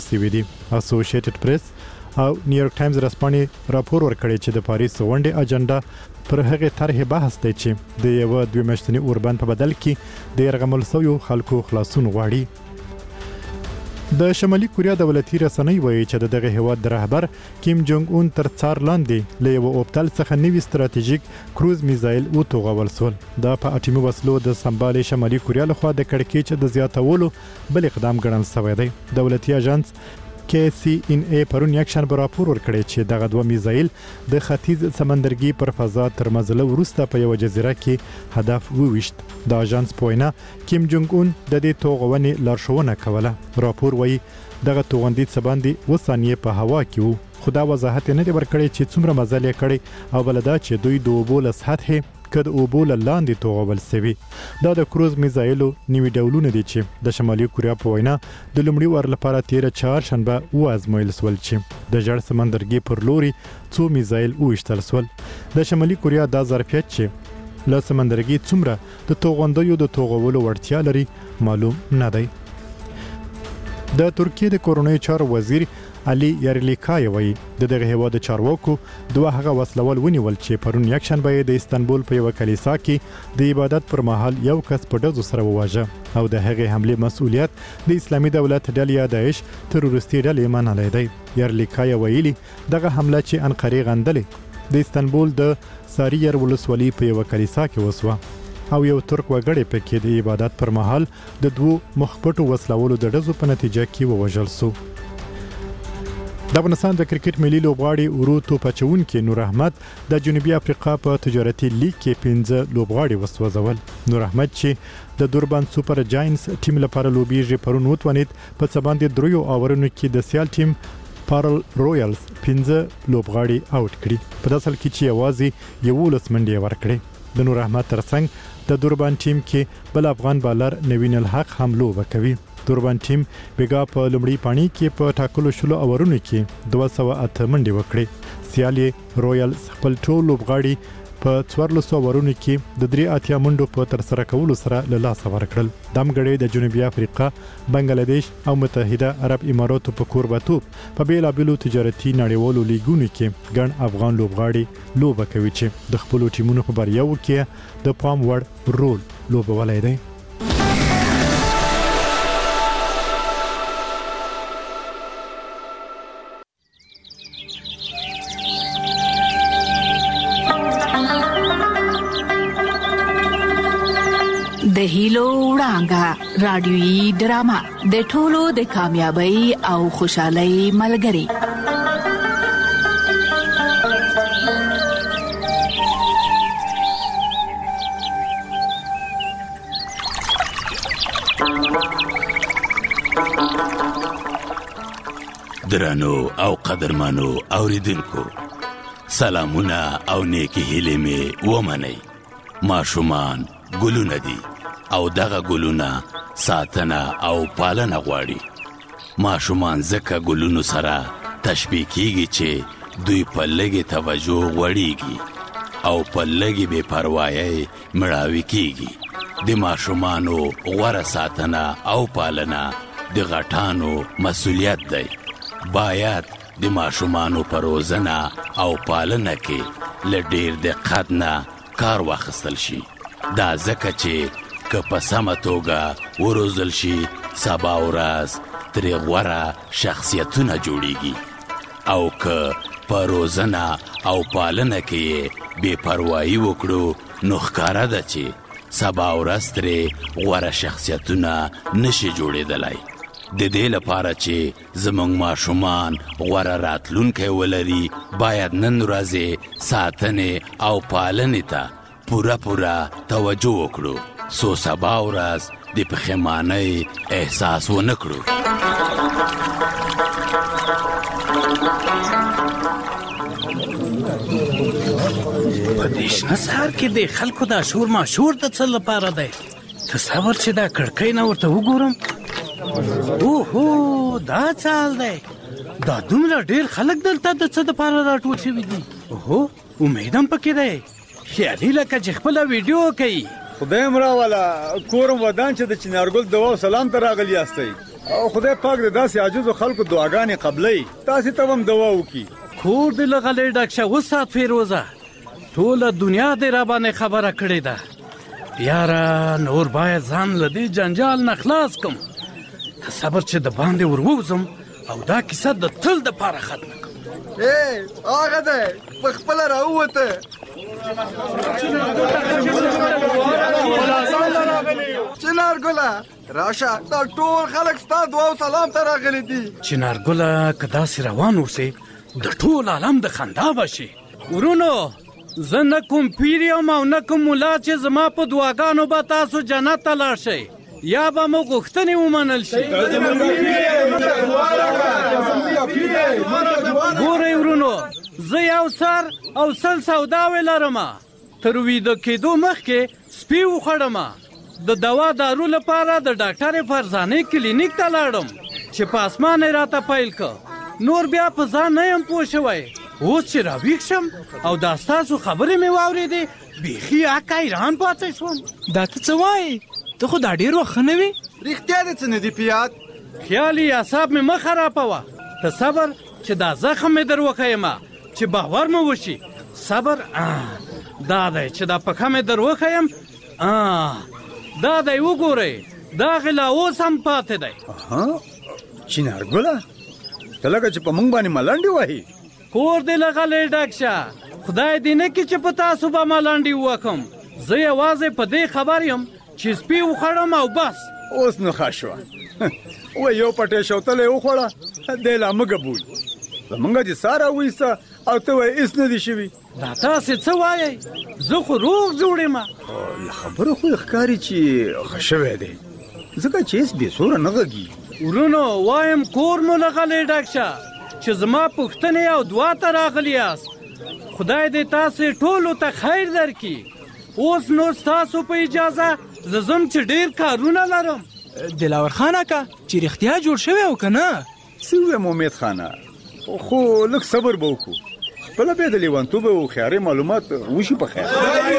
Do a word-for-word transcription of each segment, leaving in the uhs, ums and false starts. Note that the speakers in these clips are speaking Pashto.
شوي دي. اسوسییټډ پریس او نیویارک ټایمز رسپانې راپور ورکړی چې د پاریس غونډې اجنډا پر هغه طرح بحث دی چې د یو دوه میاشتنی اوربند په بدل کې د يرغمل سویو خلکو خلاصون غواړي. د شمالي کوریا دولتي رسنۍ وایي چې دغه هیواد د رهبر کیم جونګ اون تر څار لاندې له یو اوبتل څخه نوي ستراتیژیک کروز میزایل وتوغول سول. دا په اټومي وسلو د سمبالي شمالي کوریا لخوا د کړکېچ د زیاتولو بل اقدام ګڼل شوی دی. دولتي اژانس کې سی ان ای پرون یک شنبه راپور ورکړی چې دغه دوه میزایل د ختیځ سمندرګي پر فضا تر مزله وروسته په یو جزیره کې هدف وویشت. د اژانس پوینا کیم جونګ اون د دې توغونې لارښوونه کوله. راپور وایي دغه توغندي څه باندې و ثانیې په هوا کې وو، خو دا وضاحت نه دی ورکړی چې څومره مزل یې کړی او بل دا چې دوی د اوبو له سطحې کد اوبو له لاندې توغول سوي. دا د کروز میزایلو نوي ډولونه دي چې د شمالي کوریا په وینا د لومړي وار لپاره تیره چهارشنبه وازمویل سول چې د ژړ سمندرګي پر لوري څو میزایل وویشتل سول. د شمالي کوریا دا ظرفیت چې له سمندرګي څومره د توغندیو د توغولو وړتیا لري معلوم نه دی. د ترکیه د کورونای چارو وزیر علي یارلیکای وایي د دغه هیواد چارواکو دوه هغه وسلوال ونیول چې پرون یک شنبه د استانبول په یو کلیسا کې د عبادت پر مهال یو کس په ډزو سره وواژه او د هغې حمله مسؤلیت د اسلامي دولت ډلې داعش تروریستي ډلې منلی دی. یارلیکای ویلي دغه حمله چې انقرې غندلې د استانبول د ساریر ولسوالۍ په یو کلیسا کې وسوه او یو ترک وګړی پکې د عبادت پر مهال د دوو مخپټو وسلوالو د ډزو په نتیجه کې ووژل سو. د افغانستان د کرکټ ملي لوبغاړي ورو توپ اچونکي نور احمد د جنوبي افریقا په تجارتي لیګ کې پنځه لوبغاړي وسوځول. نور احمد چې د دوربان سوپر جاینټس ټیم لپاره لوبیږي پرون وتونید په څه باندې دریو اورونو کې د سیال ټیم پارل رویالز پنځه لوبغاړي آوټ کړي په داسل کې چې یوازې یولس منډې ورکړي. د نور احمد ترڅنګ د دوربان ټیم کې بل افغان بالر نوین الحق هم لوبه کوي. دوربان ټیم بیګا په لومړی پانی کې په ټاکلو شلو اورونو کې دوه سوه اته منډې وکړې. سیالي رویال خپل ټول لوبغاړي په څوارلس اورونو کې د درې اتیا منډو په ترسره کولو سره له لاسه ورکړل. دم غړي د جنوبي افریقا، بنگلاديش او متحده عرب اماراتو په کوربتوب په بیلابیلو تجارتي نړیوالو لیګونو کې ګڼ افغان لوبغاړي لوبه کوي چې د خپل ټیمونو په بریاو کې د پام وړ رول لوبولای دی. د هیلو وړانګه رادیويي ډرامه د ټولو د کامیابی او خوشحالۍ ملګری. درنو او قدرمنو اوریدونکو، سلامونه او نیکی هیلې مې ومنئ. ماشومان ګلونه دي او دغه ګلونه ساتنه او پالنه غواړي. ماشومان ځکه ګلونو سره تشبیه کیږي چې دوی په لږې توجه غوړیږي او په لږې بې پروایۍ مړاوي کیږي. د ماشومانو غوره ساتنه او پالنه د غټانو مسؤلیت دی. باید د ماشومانو په روزنه او پالنه کې له ډېر دقت نه کار واخیستل شي. دا ځکه چې که په سمه توګه وروزل شي سبا ورځ ترې غوره شخصیتونه جوړیږي او که په روزنه او پالنه کې بې پروایي وکړو نو ښکاره ده چې سبا ورځ ترې غوره شخصیتونه نشي جوړېدلی. د دې لپاره چې زموږ ماشومان غوره راتلونکی ولري باید نن ورځې ساتنې او پالنې ته پوره پوره توجه وکړو څو سبا ورځ د پښیمانۍ احساس ونه کړو. په دې شنه سهار کې د خلکو دا شور ماشور د څه لپاره دی؟ تصور چې دا کړکۍ نه ورته وګورم. اوهو دا څه حال دی؟ دا دومره ډېر خلک دلته د څه دپاره راټول شوي دي؟ اوهو امید هم پکې دی. خیالي لکه چې خپله ویډیو کوي. خدای مراواله کورم ودان چې د چنارګل دوا او سلام ته راغلی یاستئ. او خدای پاک د داسې عاجزو خلکو دعاګانې قبلوي. تاسې ته هم دعا وکړي. کور دې له غلې ډک شه وسات فیروزه. ټوله دنیا دې را باندې خبره کړې ده. یاره نور باید ځان له دې جنجال نه خلاص کړم. که صبر چې د باندې ور ووځم او دا کیسه د تل دپاره ختمه کړم. ای هغه دی په خپله راووته. چنارګله راشه، دا ټول خلک ستا دعا او سلام ته راغلي دي. چنارګله که داسې روان اوسې د ټول عالم د خندا به شي. ورونو زه نه کوم پیر یم او نه کوم ملا چې زما په دعاګانو به تاسو جنت ته لاړ شئ یا به مو غوښتنې ومنل شي. ګورئ ورونو، زه یو سر او سل سوداوې لرمه. تر ویده کېدو مخکې سپي وخوړمه. د دوا دارو لپاره د ډاکټرې فرزانې کلینیک ته لاړم چې په اسمان یې راته پیل که. نور بیا په ځان نه یم پوه شوی. اوس چې راویښ شم او دا ستاسو خبرې مې واورېدې بیخي اکه حیران پاتې شوم. دا ته څه وایې؟ ته خو دا ډېر وخت ښه نه وې. رښتیا دې څه نه دي پیاد؟ خیالي اعصاب مې مه خرابوه. ته صبر چې دا زخم مې در وښیمه چې باور مې وشي. صبر دا دی چې دا پښه مې در وښیم. دا دی وګورئ، دا غلا اوس هم پاتې دی. چنارګله ته لکه چې په موږ باندې ملنډې وهي. کور دې له غلې ډک شه. خدای دې نه کړي چې په تاسو به ملنډې ووکم. زه یوازې په دې خبر یم چې سپي وخوړم او بس. اوس نو ښه شوه. وایي یو پټې شوتله یې وخوړه، دی لا مه ګبوي. زمونږ دې ساه راویسته او ته وایې هېڅ نه دي شوي. دا تاسې څه وایئ؟ زه خو روغ جوړ یم. له خبرو خو یې ښکاري چې ښه شوی دی، ځکه چې هېڅ بې سوره نه غږېږي. ورونو وایم کور مو له غلې ډک شه چې زما پوښتنې او دعا ته راغلي یاست. خدای دې تاسې ټولو ته خیر درکړي. اوس نو ستاسو په اجازه زه ځم چې ډېر کارونه لرم. دلاور خان اکا چې رښتیا جوړ شوی او که نه؟ څه ووایم امید خانه، خو لږ صبر به وکړو. خپله بیا د لیونتوب او خیاري معلومات وشي په خیر.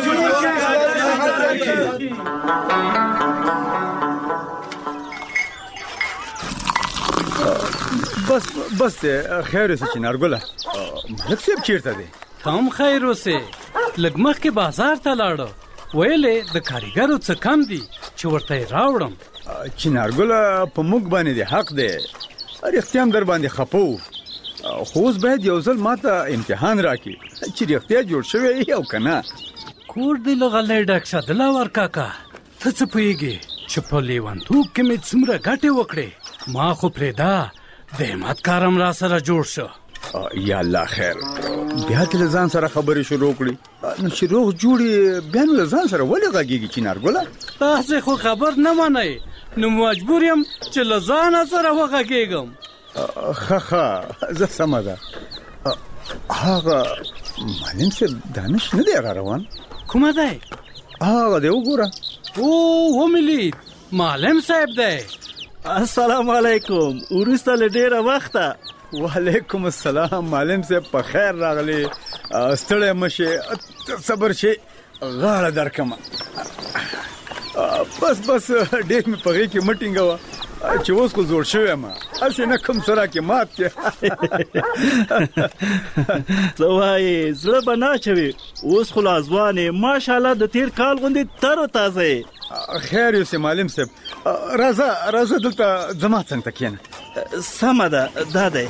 بس بس دی، خیر اوسې چنارګله. ملک صاحب چېرته دی؟ کم خیر اوسې. لږ مخکې بازار ته لاړه، ویلې د کاریګرو څه کم دي چې ورته یې راوړم. چنارګله په موږ باندې دی حق دی. رښتیا هم در باندې خفه وو، خو اوس باید یو ځل ما ته امتحان راکړي چې رښتیا جوړ شوی او که نه. کور دې له غلې ډک شه دلاور کاکا. ته څه پوهېږې چې په لیونتوب کې مې څومره ګټې وکړې؟ ما خو پرېږده، د همت کارم را سره جوړ شو. یا الله خیر، بیا دې له ځان سره خبرې شروع کړي. نو چې روغ جوړې بیا نو له ځان سره ولې غږېږي چنارګله؟ تاسې خو خبر نه منئ، نو مجبور یم چې له ځانه سره وغږېږم. ښه ښه زه سمه ده. هغه معلم صاحب دانش نه دی هغه روان؟ کومه دی؟ هغه دی وګوره. او ومې لید، معلم صاحب دی. السلام علیکم، وروسته له ډېره وخته. وعلیکم السلام معلم صاحب، په خیر راغلی. ستړی مه شې، صبر شې، غاړه درکمه. بس بس ډېر مې په غېږ کې مه ټینګوه چې اوس خو زوړ شوی یم، هسې نه کوم څه راکې مات کې. څه وایې، زړه به نه اچوې؟ اوس خو لا ځوان یې، ماشاءالله د تېر کال غوندې تر و تازه یې. خیر یوسې معلم صاحب، راځه راځه دلته زما څنګ ته کښېنه. سمه ده، دا دی.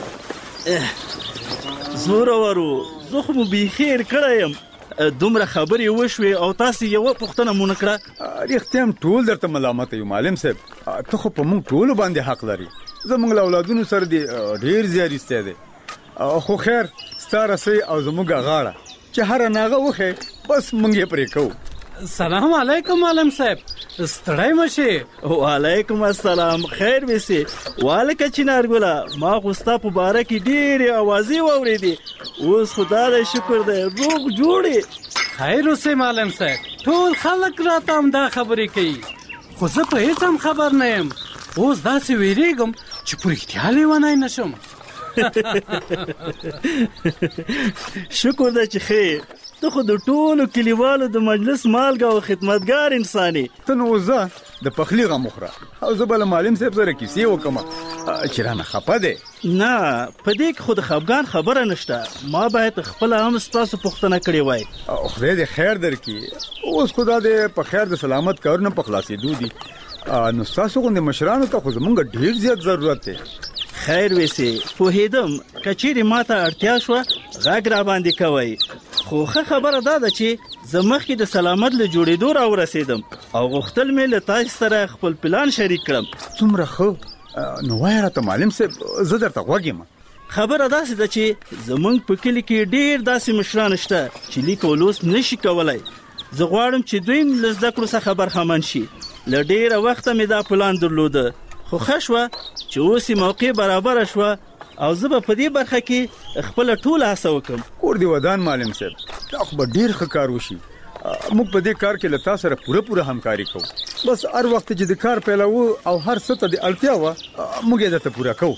زورورو، زه خو مو بیخي هېر کړی یم. دومره خبرې وشوې او تاسې یوه پوښتنه مو نه کړه. رښتیا هم ټول درته ملامته یو معلم صاحب. ته خو په موږ ټولو باندې حق لري. زموږ له اولادونو سره دې ډېر زیارستی دی. خو خیر ستا رسۍ او زموږ غاړه چې هره ناغه وښې بس موږ یې پرې کوو. سلام علیکم معلم صاحب، ستړی مه شې. وعلیکم السلام، خیر ویسې. والکه چنارګله، ما خو ستا په باره کې ډېرې اوازې واورېدې. اوس خو دا دی شکر دی روغ جوړې. خیر اوسې معلم صاحب، ټول خلک راته همدا خبرې کوي، خو زه په هېڅ هم خبر نه یم. اوس داسې ویرېږم چې په رښتیا لیونی نه شم. شکر ده چې خیر. ته خو د ټولو کلیوالو د مجلس مالګه او خدمتګار انسان یې. ته نو زه د پخلي غم وخوره او زه به له معلم صاحب سره کیسې وکړم چې رانه خفه دی. نه په دې کې خو د خفګان خبره نشته. ما باید خپله هم ستاسو پوښتنه کړې وای. خدای دې خیر درکړي. اوس خو دا د په خیر د سلامت کارونه په خلاصېدو دي. نو ستاسو غوندې مشرانو ته خو زمونږ ډېر زیات ضرورت دی. خیر ویسي پوهېدم که چیرې ما ته اړتیا شوه غږ را باندې کوئ. خو ښه خبره دا ده چې زه مخکې د سلامت له جوړېدو را ورسېدم او غوښتل مې له تاسو سره خپل پلان شریک کړم. څومره ښه. نو وایه راته معلم صاحب زه درته غوږ یم. خبره داسې ده چې زمونږ په کلي کې ډېر داسې مشران شته چې لیک او لوست نشي کولی. زه غواړم چې دوی هم له زده کړو څخه برخمن شي. له ډېره وخته مې دا پلان درلوده خو ښه شوه چې اوس یې موقع برابره شوه او زه به په دې برخه کې خپله ټوله هڅه وکړم. کور دې ودان معلم صاحب. دا خو به ډېر ښه کار وشي. موږ په دې کار کې له تا سره پوره پوره همکاري کوو. بس هر وخت چې د کار پیلوو او هر څه ته د اړتیا وه موږ یې درته پوره کوو.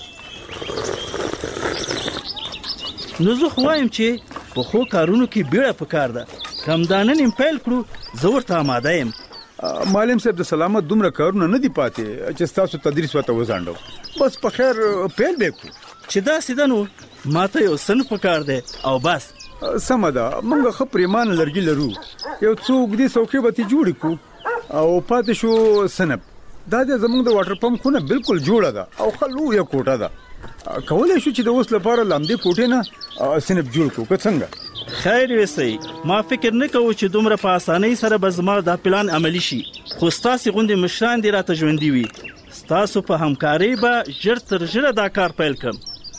نو زه خو وایم چې په ښو کارونو کې بیړه پکار ده. که همدا نن یې پیل کړو زه ورته آماده یم. معلم صاحب د سلامت دومره کارونه نه دي پاتې چې ستاسو تدریس ورته وځانډو. بس په خیر پیل به کړو. چې داسې ده نو ما ته یو صنف پکار دی او بس. سمه ده. موږ ښه پرېمانه لرګي لرو. یو څو اوږدې څوکۍ به ترې جوړې کړو او پاتې شو صنف. دا د زموږ د واټر پمپ خونه بالکل جوړه ده او ښه لویه کوټه ده. کولی شو چې د اوس لپاره له همدې کوټې نه صنف جوړ کړو که څنګه؟ خیر ویسئ ما فکر نه کوو چې دومره په اسانۍ سره به زما دا پلان عملی شي. خو ستاسې غوندې مشران دې راته ژوندي وي. ستاسو په همکارۍ به ژر تر ژره دا کار پیل کړم.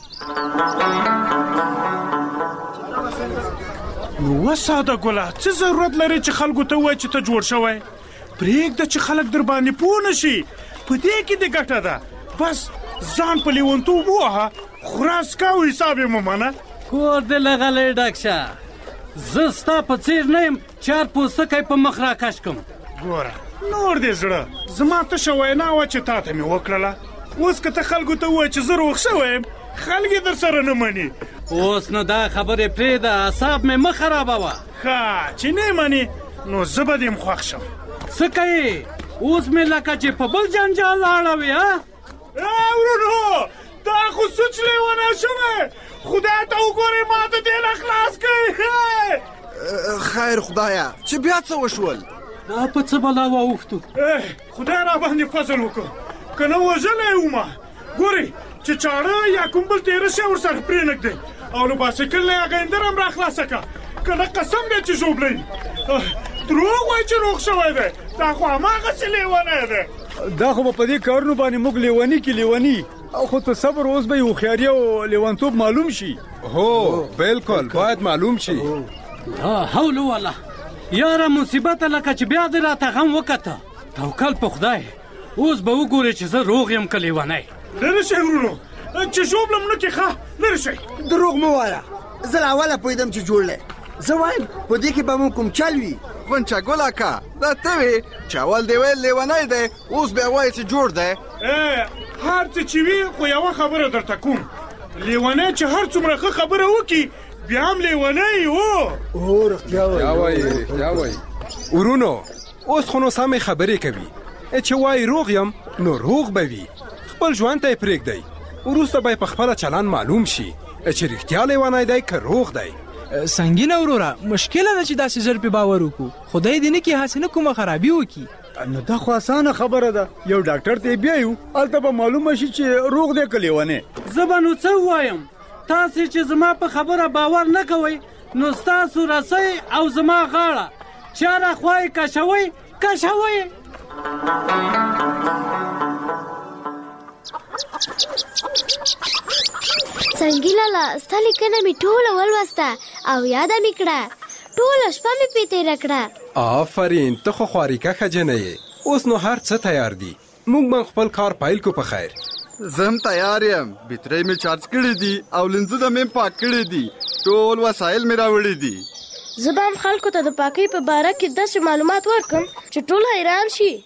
نو ساده ګله څه ضرورت لري چې خلکو ته ووایي چې ته جوړ شوی؟ پرېږده چې خلک در باندې پوه نه شي. په دې کې دې ګټه ده. بس ځان په لیونتوب ووهه خراس کا او حساب یې مه منه. کور دې لغلی ډک شه. زه ستا په څېر نه یم چار پوستکی په مخ راکش کړم. ګوره نور دې زړه زما تشه وینا وه چې تا ته مې وکړله. اوس که ته خلکو ته ووایې چې زه روغ شوی یم خلک یې در سره نه مني. اوس نو دا خبرې پرېږده اعصاب مې مه خرابوه. ښه چې نه مني نو زه به دې م خوښ شم. څه کوې اوس مې لکه چې په بل جنجال لاړوې ها؟ ورونو دا خو سوچ لیونه شوی. خدای ته وګورئ ما ته دې نه خلاص کړئ. خیر خدایه چې بیا څه وشول؟ دا په څه بلا واوښتو. خدای را باندې فضل وکړو که نه وژلی ومه. ګورئ چې چاړه یا کوم بل تېره شی ورسره پرېنږدئ او له باسکل نه یې هغه اندر هم را خلاصه کړه. که نه قسم دی چې ژوبلی. دروغ وایي چې روغ شوی دی. دا خو هماغسې لیونی دی. دا خو به په دې کارونو باندې موږ لیوني کې لیوني او خو ته صبر اوس به یې هوښیاري او لیونتوب معلوم شي. هو بالکل باید معلوم شي. لا حول ولا یاره مصیبته لکه چې بیا دې راته غم وکته. توکل په خدای. اوس به وګورې چې زه روغ یم که لیونی. لرې شئ ورونو چې ژوبلم نه کې ښه لرې شئ. دروغ مه وایه. زه له اوله پوهېدم چې جوړ دی. زه وایم په دې کې به مو کوم چل وي. غونچه ګل اکا دا ته وې چې اول دې ویل لیونی دی اوس بیا وایې چې جوړ دی. هر څه چې وي خو یوه خبره درته کوم. لیونی چې هر څومره ښه خبره وکړي بیا هم لیونی هو. هو رښتیا وایي رښتیا وایي. ورونو اوس خو نو سمې خبرې کوي. چې وایي روغ یم نو روغ به وي. خپل ژوند ته یې پرېږدئ وروسته به یې په خپله چلند معلوم شي چې رښتیا لیونی دی که روغ دی. سنګینه وروره مشکله ده چې داسې ژر پې باور وکړو. خدای دې نه کړي هسې نه کومه خرابي وکړي. نو دا خو اسانه خبره ده. یو ډاکټر ته یې بیایو هلته به معلومه شي چې روغ دی که لیونی. زه به نو څه ووایم؟ تاسې چې زما په خبره باور نه کوئ نو ستاسو رسۍ او زما غاړه چاره خوا یې کشوئ کشوئ. سنګي لالا ستا لیکنه مې ټوله ولوسته او یاده مې کړه. ټوله شپه مې پې تېره کړه. آفرین ته خو خواریکه ښځینه یې. اوس نو هر څه تیار دي. موږ به خپل کار پیل کو په خیر. زه هم تیار یم. بیټرۍ مې چارج کړي دي او لنزونه مې پاک کړي دي. ټول وسایل مې راوړي دي. زه به هم خلکو ته د پاکۍ په باره کې داسې معلومات ورکړم چې ټول حیران شي.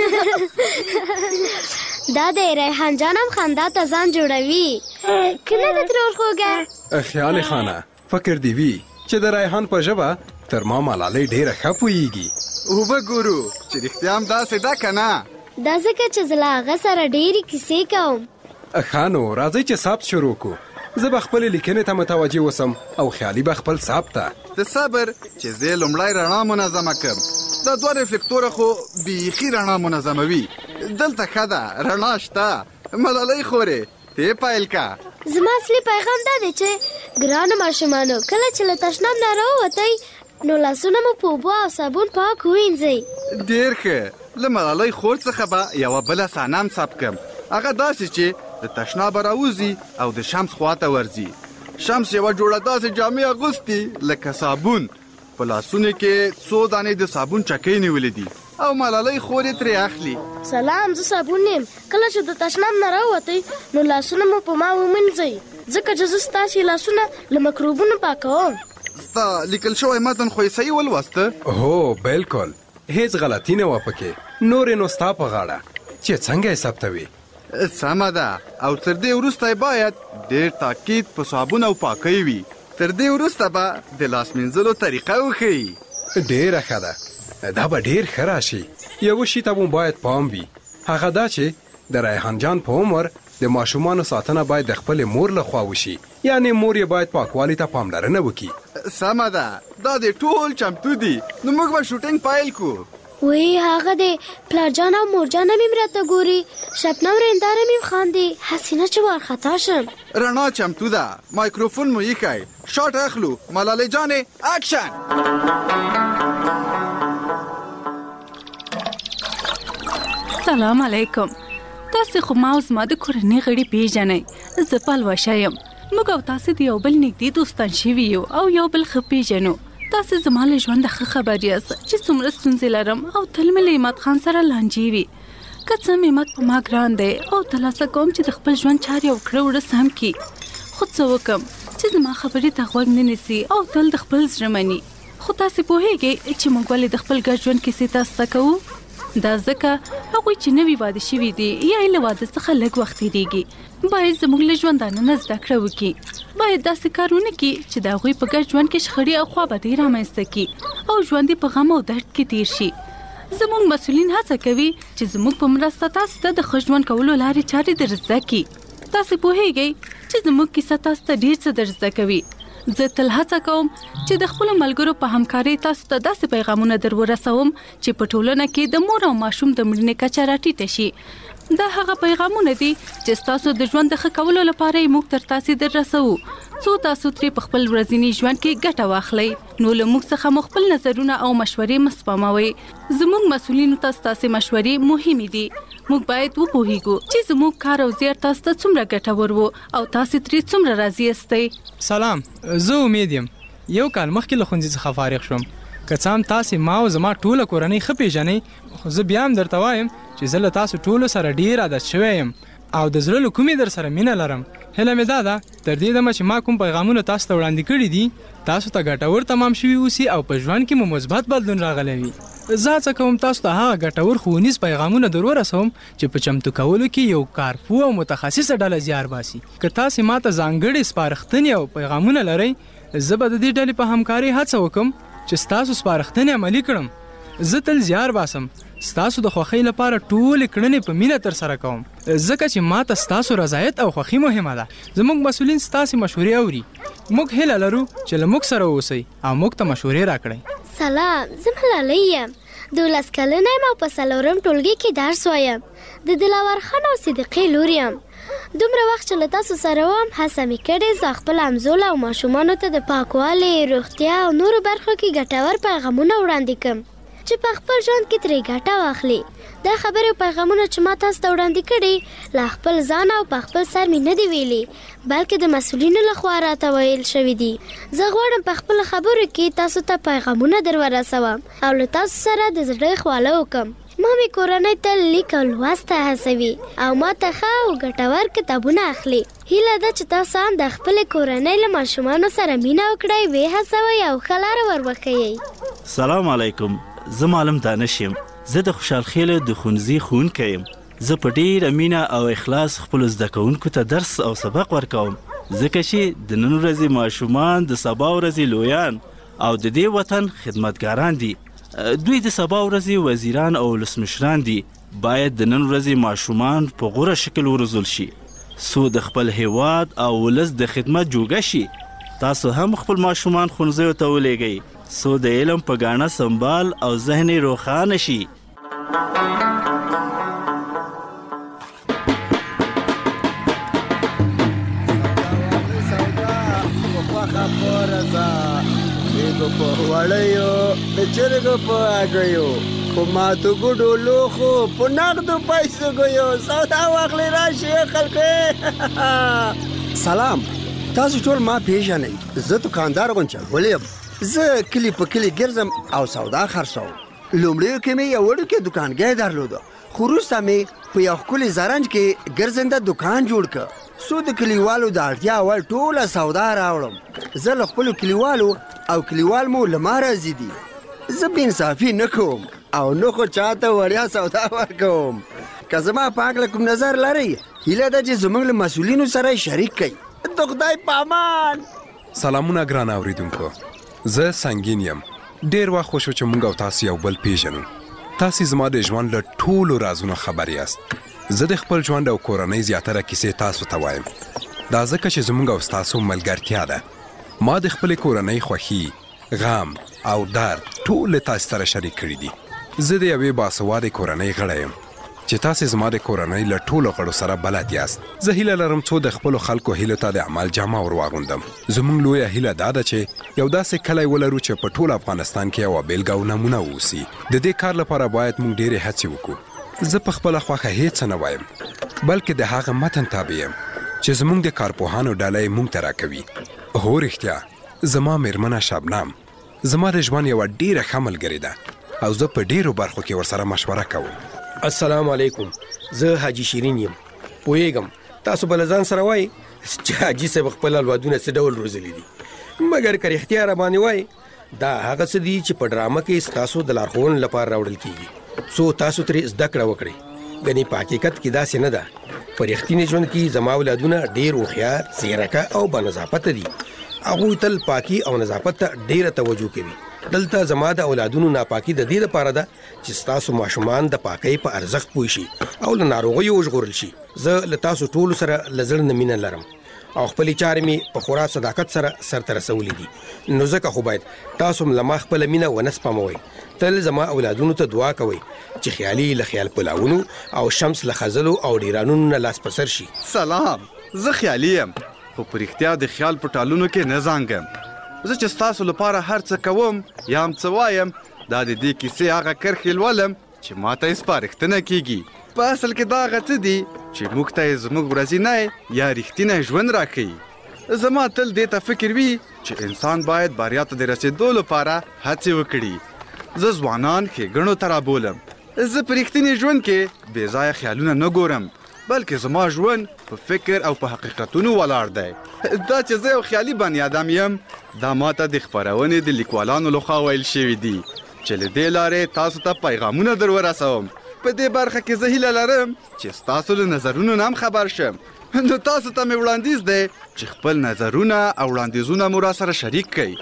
دا د ریحان جان هم خندا ته ځان جوړوي که نه د ترور خوږه. خیال خانه فکر دی وي چې د ریحان په ژبه تر ما ملالۍ ډېره ښه پوهېږي. اوبه ګورو چې رښتیا هم داسې ده که نه؟ دا ځکه چې زه له هغه سره ډېرې کیسې کوم. ښه نو راځئ چې ثبت شروع کړو. زه به خپلې لیکنې ته متوجه اوسم او خیالي به خپل ثبت ته. د صبر چې زه لومړی رڼا منظمه کړم. دا دوه رفلکتوره خو بیخي رڼا منظموي. دلته ښه ده رڼا شته. ملالۍ خورې ته پیل که. زما اصلي پیغام دا دی چې ګرانو ماشومانو کله چې له تشناب نه راووتئ نو لاسونه مو په اوبو او صابون پاک ووینځئ. ډېر ښه. له ملالۍ خور څخه به یوه بله صحنه هم ثبت کړم. هغه داسې چې د تشنابه راوځي او د شمس خواته ورځي. شمس یوه جوړه داسې جامې اغوستي لکه صابون. په لاسونو کې څو دانې د صابون چکۍ نیولې دي او ملالۍ خور یې ترې اخلي. سلام، زه صابون یم. کله چې د تشناب نه راووتئ نو لاسونه مو په ما ومینځئ ځکه چې زه ستاسې لاسونه له مکروبونو پاکوم. ستا لیکل شوی متن خو یې صحیح ولوسته؟ هو بالکل، هیڅ غلطي نه وه پکې. نورې نو ستا په غاړه چې څنګه یې ثبتوي. سمه ده او تر دې وروسته باید ډېر تاکید په صابون او پاکۍ وي. تر دې وروسته به د لاس مینځلو طریقه وښیي. ډېره ښه ده. دا به ډېر ښه راشي. یو شي ته مو باید پام وي، هغه دا چې د ریحان جان په عمر د ماشومانو ساتنه باید د خپلې مور لخوا وشي. یعنې مور یې باید پاکوالي ته پاملرنه وکړي. سمه ده. دا د ټول چمتو دي. نو موږ به شوټینګ پیل کړو. وی هغه دی پلارجان او مورجان هم راته ګوري. شبنم رنداره مې خاندي هسې نه چې وارخطا شم. رڼا چمتو ده. مایکروفون مو ایښی. شاټ اخلو. ملالۍ جانې اکشن. سلام علیکم. تاسې خو ما او زما د کورنۍ غړي پیژنئ. زه پلوشه یم. موږ او تاسې د یو بل نږدې دوستان شوي یو او یو بل ښه پیژنو. تاسې زما له ژونده ښه خبر یاست چې څومره ستونزې لرم او تل مې له عماد خان سره لانجې وي. که څه هم عماد په ما ګران دی او تلاسه کوم چې د خپل ژوند چارې او کړه وړه سم کړي، خو څه وکړم چې زما خبرې ته غوږ نه نیسي او تل د خپل زړه مني. خو تاسې پوهېږئ چې موږ ولې د خپل ګډ ژوند کیسې تاسو ته کوو؟ دا ځکه هغوی چې نوي واده شوي دي یا یې له واده څخه لږ وخت تېرېږي باید زموږ له ژوندانه نه زده کړه وکړي. باید داسې کار ونه کړي چې د هغوی په ګډ ژوند کې شخړې او خوابدۍ رامنځته کړي او ژوند یې په غم او درد کې تېر شي. زموږ مسؤلین هڅه کوي چې زموږ په مرسته تاسو ته د ښه ژوند کولو لارې چارې در زده کړي. تاسې پوهېږئ چې زموږ کیسه تاسو ته ډېر څه در زده کوي. زه تل هڅه کوم چې د خپلو ملګرو په همکارۍ تاسو ته داسې پیغامونه در ورسوم چې په ټولنه کې د مور او ماشوم د مړینې کچه راټیټه شي. دا هغه پیغامونه دي چې ستاسو د ژوند د ښه کولو لپاره یې موږ تر تاسې در رسوو څو تاسو ترې په خپل ورځني ژوند کې ګټه واخلئ. نو له موږ څخه مو خپل نظرونه او مشورې مه سپموئ. زموږ مسؤلینو ته ستاسې مشورې مهمې دي. موږ باید وپوهیږو چې زموږ کار او زیار تاسو ته څومره ګټور و او تاسو ترې څومره راضي یاستئ. سلام، زه امید یم. یو کال مخکې له ښوونځي څخه فارغ شوم. که څه هم تاسې ما او زما ټوله کورنۍ ښه پیژنئ، خو زه بیا هم درته وایم چې زه له تاسو ټولو سره ډېر عادت شوی یم او د زړه له کومې در سره مینه لرم. هیله مې دا ده تر دې دمه چې ما کوم پیغامونه تاسو ته وړاندې کړي دي تاسو ته ګټور تمام شوي اوسي او په ژوند کې مو مثبت بدلون راغلی وي. زه هڅه کوم تاسو ته هغه ګټور ښوونیز پیغامونه در ورسوم چې په چمتو کولو کې یو کارپوه او متخصصه ډله زیار باسي. که تاسې ما ته ځانګړې سپارښتنې او پیغامونه لرئ، زه به د دې ډلې په همکارۍ هڅه وکړم چې ستاسو سپارښتنې عملي کړم. زه تل زیار باسم ستاسو د خوښۍ لپاره ټولې کړنې په مینه ترسره کوم ځکه چې ما ته ستاسو رضایت او خوښي مهمه ده. زموږ مسؤلین ستاسې مشورې اوري. موږ هیله لرو چې له موږ سره اوسئ او موږ ته مشورې راکړئ. سلام، زه ملالۍ یم. دولس کلنه یم او په څلورم ټولګي کې درس وایم. د دلاور خان او صدیقې لور یم. دومره وخت چې له تاسو سره وم هڅه مې کړې زه خپل همزوله او ماشومانو ته د پاکوالي، روغتیا او نورو برخو کې ګټور پیغامونه وړاندې کړم چې په خپل ژوند کې ترې ګټه واخلي. دا خبرې او پیغامونه چې ما تاسو ته وړاندې کړي له خپل ځان او په خپل سر مې نه دي ویلي بلکې د مسؤلینو لخوا راته ویل شوي دي. زه غواړم په خپل خبرو کې تاسو ته پیغامونه در ورسوم او له تاسو سره د زړه خواله وکړم. ما مې کورنۍ ته لیک او لوست ته هڅوي او ما ته ښه او ګټور کتابونه اخلي. هیله ده چې تاسو هم د خپلې کورنۍ له ماشومانو سره مینه وکړئ، ویې هڅوئ او ښه لاره ور وښیئ. سلام علیکم، زه معلم دانش یم. زه د خوشحال خیل د ښوونځي ښوونکی یم. زه په ډېره مینه او اخلاص خپلو زده کوونکو ته درس او سبق ورکوم. ځکه چې د نن ورځې ماشومان د سبا ورځې لویان او د دې وطن خدمتګاران دي. دوی د سبا ورځې وزیران او ولسمشران دي. باید د نن ورځې ماشومان په غوره شکل وروزل شي څو د خپل هیواد او ولس د خدمت جوګه شي. تاسو هم خپل ماشومان ښوونځیو ته ولېږئ څو د علم په ګاڼه سنبال او ذهن یې روښانه شي. په وړیو د چرګو په هګیو په ماتو ګوډو لوښو په نغدو پیسو ګیو سودا واخلئ راشئ خلکو. سلام، تاسو ټول ما پیژنئ. زه دوکاندار غونچغول یم. زه کلی په کلی ګرځم او سودا خرڅوم. لومړیو کې مې یو وړوکی دوکانګی درلوده، خو وروسته مې په یو ښکلي زرنج کې ګرځنده دوکان جوړ کړ څو د کلیوالو د اړتیا وړ ټوله سودا راوړم. زه له خپلو کلیوالو او کلیوال مو له ما راضي دي. زه بې انصافي نه کوم او نه خو چاته وړیا سودا ورکوم. که زما په هکله کوم نظر لرئ، هیله ده چې زموږ له مسؤلینو سره شریک کړئ. د خدای په امان. سلامونه ګران اوریدونکو، زه سنگین یم. ډیر وخت خوشو چې مونږ او تاسو یو بل پیژنو. تاسو زما د ژوند له ټولو رازونو خبر یاست. زه د خپل ژوند او کورنۍ زیاتره کیسې تاسو ته وایم. دا ځکه چې زموږ او تاسو ملګرتیا ده. ما د خپل کورنۍ خوښي، غم او درد ټول تاسو سره شریک کړي دي. زه د یوې باسواده کورنۍ غړی یم چې تاسو زما د کورنۍ له ټولو غړو سره بلد یاست. زه هیله لرم څو د خپل خلکو هیلو ته د عمل جامه ور واغوندم. زموږ لویه هیله دا ده چې یو داسې کلی ولرو چې په ټول افغانستان کې یو بیلګه او نمونه واوسي. د دې کار لپاره باید موږ ډېرې هڅې وکړو. زه په خپله خوښه هیڅ نه وایم، بلکې د هغه متن تابع یم چې زموږ د کارپوهانو ډله یې موږ ته راکوي. هو رښتیا، زما میرمنه شبنم زما د ژوند یوه ډېره ښه ملګرې ده او زه په ډېرو برخو کې ورسره مشوره کوم. السلام علیکم، زه حاجي شیرین یم. پوهیږم تاسو به له ځان سره وایي چې حاجي صاحب خپل اولادونه څه ډول روزلي دي، مګر که رښتیا راباندې وایي دا هغه څه دي چې په ډرامه کې ستاسو د لارښوونې لپاره راوړل کیږي څو تاسو ترې زده کړه وکړئ. ګنې په حقیقت کې داسې نه ده. په رښتیني ژوند کې زما اولادونه ډېر هوښیار، ځیرکه او بانضافته دي. هغوی تل پاکي او نظافت ته ډېره توجه کوي. دلته زما د اولادونو ناپاکي د دې لپاره ده چې ستاسو ماشومان د پاکۍ په ارزښت پوه شي او له ناروغیو وژغورل شي. زه له تاسو ټولو سره له زړه نه مینه لرم او خپلې چارې مې په خورا صداقت سره سرته رسولې دي. نو ځکه خو باید تاسو هم له ما خپله مینه ونه سپموئ. تل زما اولادونو ته دعا کوئ چې خیالي له خیال پلاونو او شمس له خزلو او ډیرانونو نه لاس په سر شي. سلام، زه خیالي یم، خو په رښتیا د خیال په ټالونو کې نه زانګم. زه چې ستاسو لپاره هر څه کوم یا هم څه وایم، دا د دې کیسې هغه کرښې لولم چې ما ته یې سپارښتنه کیږي. په اصل کې دا هغه څه دي چې موږ ته یې زموږ ورځنی یا رښتینی ژوند راښیي. زما تل دې ته فکر وي چې انسان باید بریا ته د رسېدو لپاره هڅې وکړي. زه ځوانان ښېګڼو ته رابولم. زه په رښتیني ژوند کې بې ځایه خیالونه نه ګورم، بلکې زما ژوند په فکر او په حقیقتونو ولاړ دی. دا چې زه یو خیالي بني ادم یم، دا ماته د خپرونې د لیکوالانو لخوا ویل شوي دي چې له دې لارې تاسو ته پیغامونه در ورسوم. په دې برخه کې زه هیله لرم چې ستاسو له نظرونو نه هم خبر شم. نو تاسو ته مې وړاندیز دی چې خپل نظرونه او وړاندیزونه مو راسره شریک کړئ.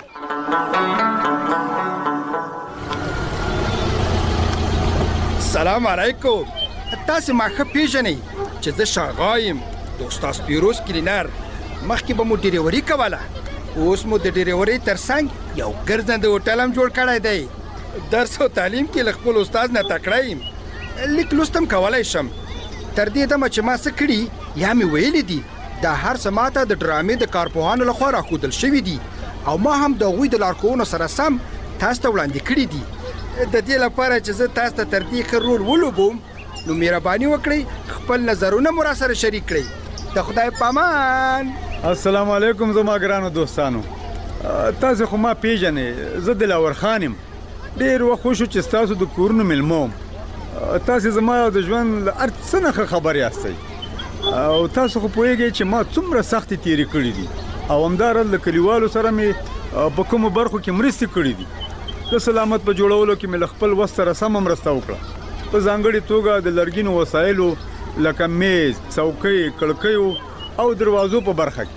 سلام علیکم. تاسو ما ښه پیژنئ چې زه شاغا یم، د استاد پیروز کلینر. مخکې به مو ډریوري کوله، اوس مو د ډریورۍ ترڅنګ یو ګرځنده هوټل هم جوړ کړی دی. درس او تعلیم کې له خپل استاد نه تکړه یم. لیک لوست هم کولی شم. تر دې دمه چې ما څه کړي یا مې ویلي دي، دا هر څه ماته د ډرامې د کارپوهانو لخوا راښودل شوي دي او ما هم د هغوی د لارښوونو سره سم تاسو ته وړاندې کړي دي. د دې لپاره چې زه تاسو ته تر دې ښه رول ولوبوم، نو مهرباني وکړئ خپل نظرونه مو راسره شریک کړئ. د خدای په امان. السلام علیکم زما ګرانو دوستانو. تاسو خو ما پیژنئ، زه دلاور خان یم. ډېر وخت وشو چې ستاسو د کورونو مېلمه وم. تاسو زما د ژوند له هر څه نه ښه خبر یاستئ او تاسو خو پوهیږئ چې ما څومره سختې تېرې کړي دي او همداراز له کلیوالو سره مې په کومو برخو کې مرستې کړي دي. د سلامت په جوړولو کې مې له خپل وس سره سمه مرسته وکړه. په ځانګړې توګه د لرګینو وسایلو لکه میز، څوکۍ، کړکیو او دروازو په برخه کې.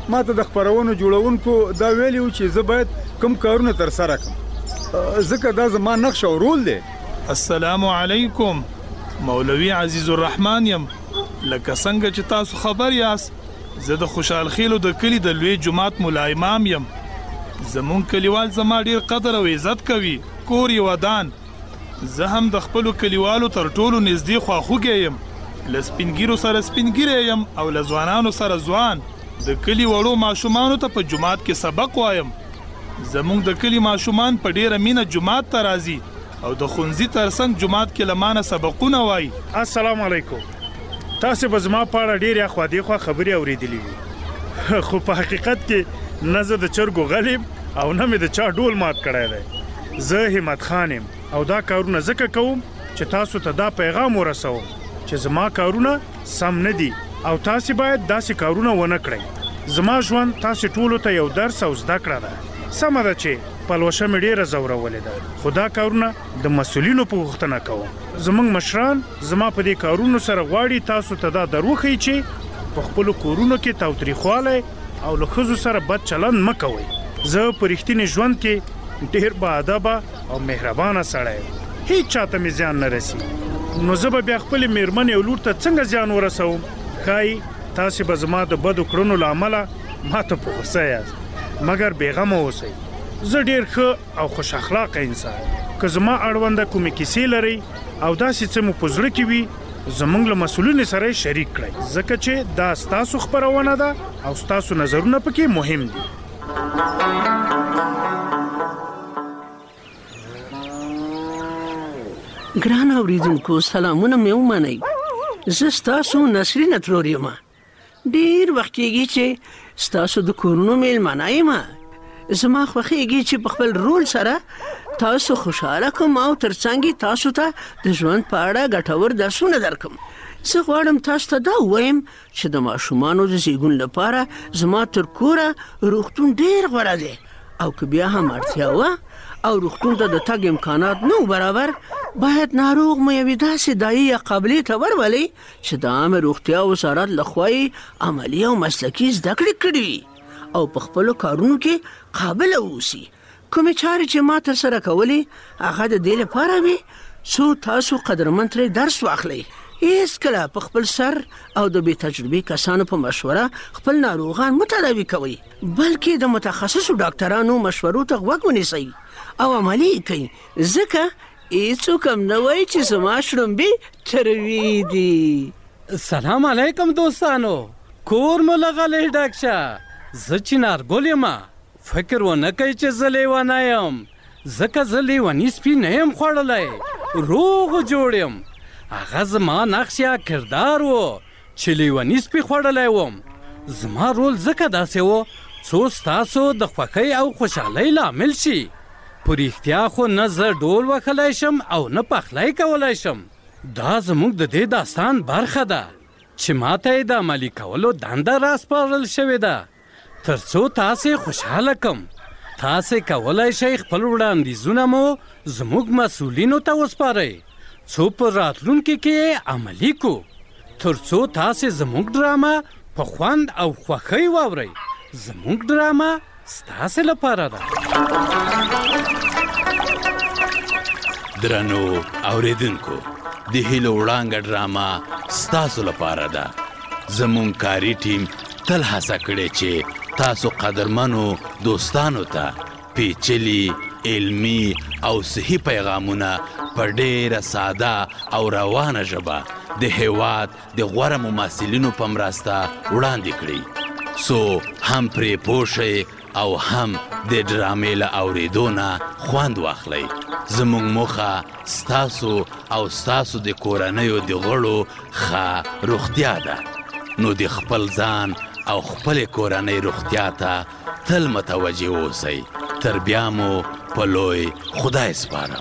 ما ته د خپرونو جوړونکو دا ویلي و چې زه باید کوم کارونه ترسره کړم، ځکه دا زما نقش او رول دی. السلام علیکم، مولوي عزیز الرحمن یم. لکه څنګه چې تاسو خبر یاست، زه د خوشحال خیلو د کلي د لوی جماعت ملا امام یم. زمون کلیوال زما ډیر قدر او عزت کوي، کور یې ودان. زه هم د خپلو کلیوالو تر ټولو نږدې خواخوږی یم. له سپینګیرو سره سپینګیری یم او له ځوانانو سره ځوان. د کلي وړو ماشومانو ته په جومات کې سبق وایم. زمونږ د کلي ماشومان په ډیره مینه جومات ته راځي او د ښوونځي ترڅنګ جومات کې له مانه سبقونه وایي. السلام علیکم. تاسو به زما په اړه ډېرې اخوا دیخوا خبرې اورېدلې وي، خو په حقیقت کې نه زه د چرګو غلیم او نه مې د چا ډول مات کړی دی. زه همت خان یم او دا کارونه ځکه کوم چې تاسو ته دا پیغام ورسوم چې زما کارونه سم نه دي او تاسو باید داسې کارونه ونه کړئ. زما ژوند تاسو ټولو ته یو درس او زده کړه ده. سمه ده چې پلوشه مې ډېره ځورولې ده، خو دا کارونه د مسؤلینو په غوښتنه کوم. زموږ مشران زما په دې کارونو سره غواړي تاسو ته دا در وښیي چې په خپلو کورونو کې تاوتریخوالی او له ښځو سره بد چلند مه کوئ. زه په رښتینې ژوند کې ډېر باادبه او مهربانه سړی یم، هیڅ چاته مې زیان نه رسي. نو زه به بیا خپلې مېرمنې او لور ته څنګه زیان ورسوم؟ ښایي تاسې به زما د بدو کړنو له امله ما ته په غوسه یاست، مګر بېغمه اوسئ. زه ډېر ښه او خوش اخلاقه انسان. که زما اړونده کومې کیسې لرئ او داسې څه مو په زړه کې وي، زموږ له مسؤلینو سره شریک کړئ، ځکه چې دا ستاسو خپرونه ده او ستاسو نظرونه پکې مهم دي. ګران اوریدونکو، سلامونه مې ومنئ. زه ستاسو نسرین ترور یم. ډېر وخت کېږي چې ستاسو د کورونو میلمانه یم. زما خوښېږي چې په خپل رول سره تاسو خوشحاله کوم او ترڅنګ تاسو ته د ژوند په اړه ګټور درسونه درکم. زه غواړم تاسو ته دا ووایم چې د ماشومانو د زیږون لپاره زما تر کوره روغتون ډېر غوره دی، او که بیا هم اړتیا وه او روغتون ته د تګ امکانات نه برابر، باید ناروغ مو یوې داسې دایي یا قابلې ته ورولئ چې د عامه روغتیا وزارت لخوا یې عملي او مسلکي زده کړې کړې وي او په خپلو کارونو کې قابله واوسي. کومې چارې چې ما ترسره کولې هغه د دې لپاره وي څو تاسو قدرمن ترې درس واخلئ. هیڅکله په خپل سر او د بې تجربې کسانو په مشوره خپل ناروغان مه تداوي کوئ، بلکې د متخصصو ډاکټرانو مشورو ته غوږ ونیسئ او عملي یې کوئ، ځکه هیڅوک هم نه وایي چې زما شړومبې تروي دي. سلام علیکم دوستانو، کور مو لغلی ډک شه. زه چنارګل یم. فکر ونه کوئ چې زه لیونی یم، ځکه زه لیوني سپي نه یم خوړلی، روغ جوړ یم. هغه زما نقش یا کردار و چې لیوني سپي خوړلی وم. زما رول ځکه داسې و څو ستاسو د خوښۍ او خوشحالۍ لامل شي. په رښتیا خو نه زه ډول وهلی شم او نه پخلی کولی شم. دا زموږ د دې داستان برخه ده چې ما ته یې د عملي کولو دنده راسپارل شوې ده تر څو تاسې خوشحاله کم. تاسې کولی شئ خپل وړاندیزونه مو زموږ مسؤلینو ته وسپارئ څو په راتلونکي کې عملي کو، تر څو تاسې زموږ ډرامه په خوند او خوښۍ واورئ. زموږ ډرامه ستاسې لپاره ده. درنو اوریدونکو، د هیلو وړانګه ډرامه ستاسو لپاره ده. زموږ کاري ټیم تل هڅه کړې چې تاسو قدرمنو دوستانو ته پیچلي، علمي او صحي پیغامونه په ډېره ساده او روانه ژبه د هیواد د غوره ممثلینو په مرسته وړاندې کړي، څو هم پرې پوه شئ او هم د ډرامې له اورېدو نه خوند واخلئ. زموږ موخه ستاسو او ستاسو د کورنیو د غړو ښه روغتیا ده. نو د خپل ځان او خپل کورنۍ روغتیا ته تل متوجه اوسئ. تر بیا مو په لوی خدای سپارم.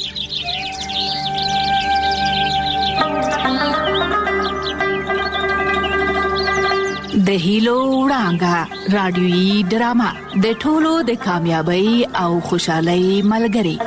د هیلو وړانګه رادیویي ډرامه د ټولو د کامیابی او خوشحالۍ ملګری.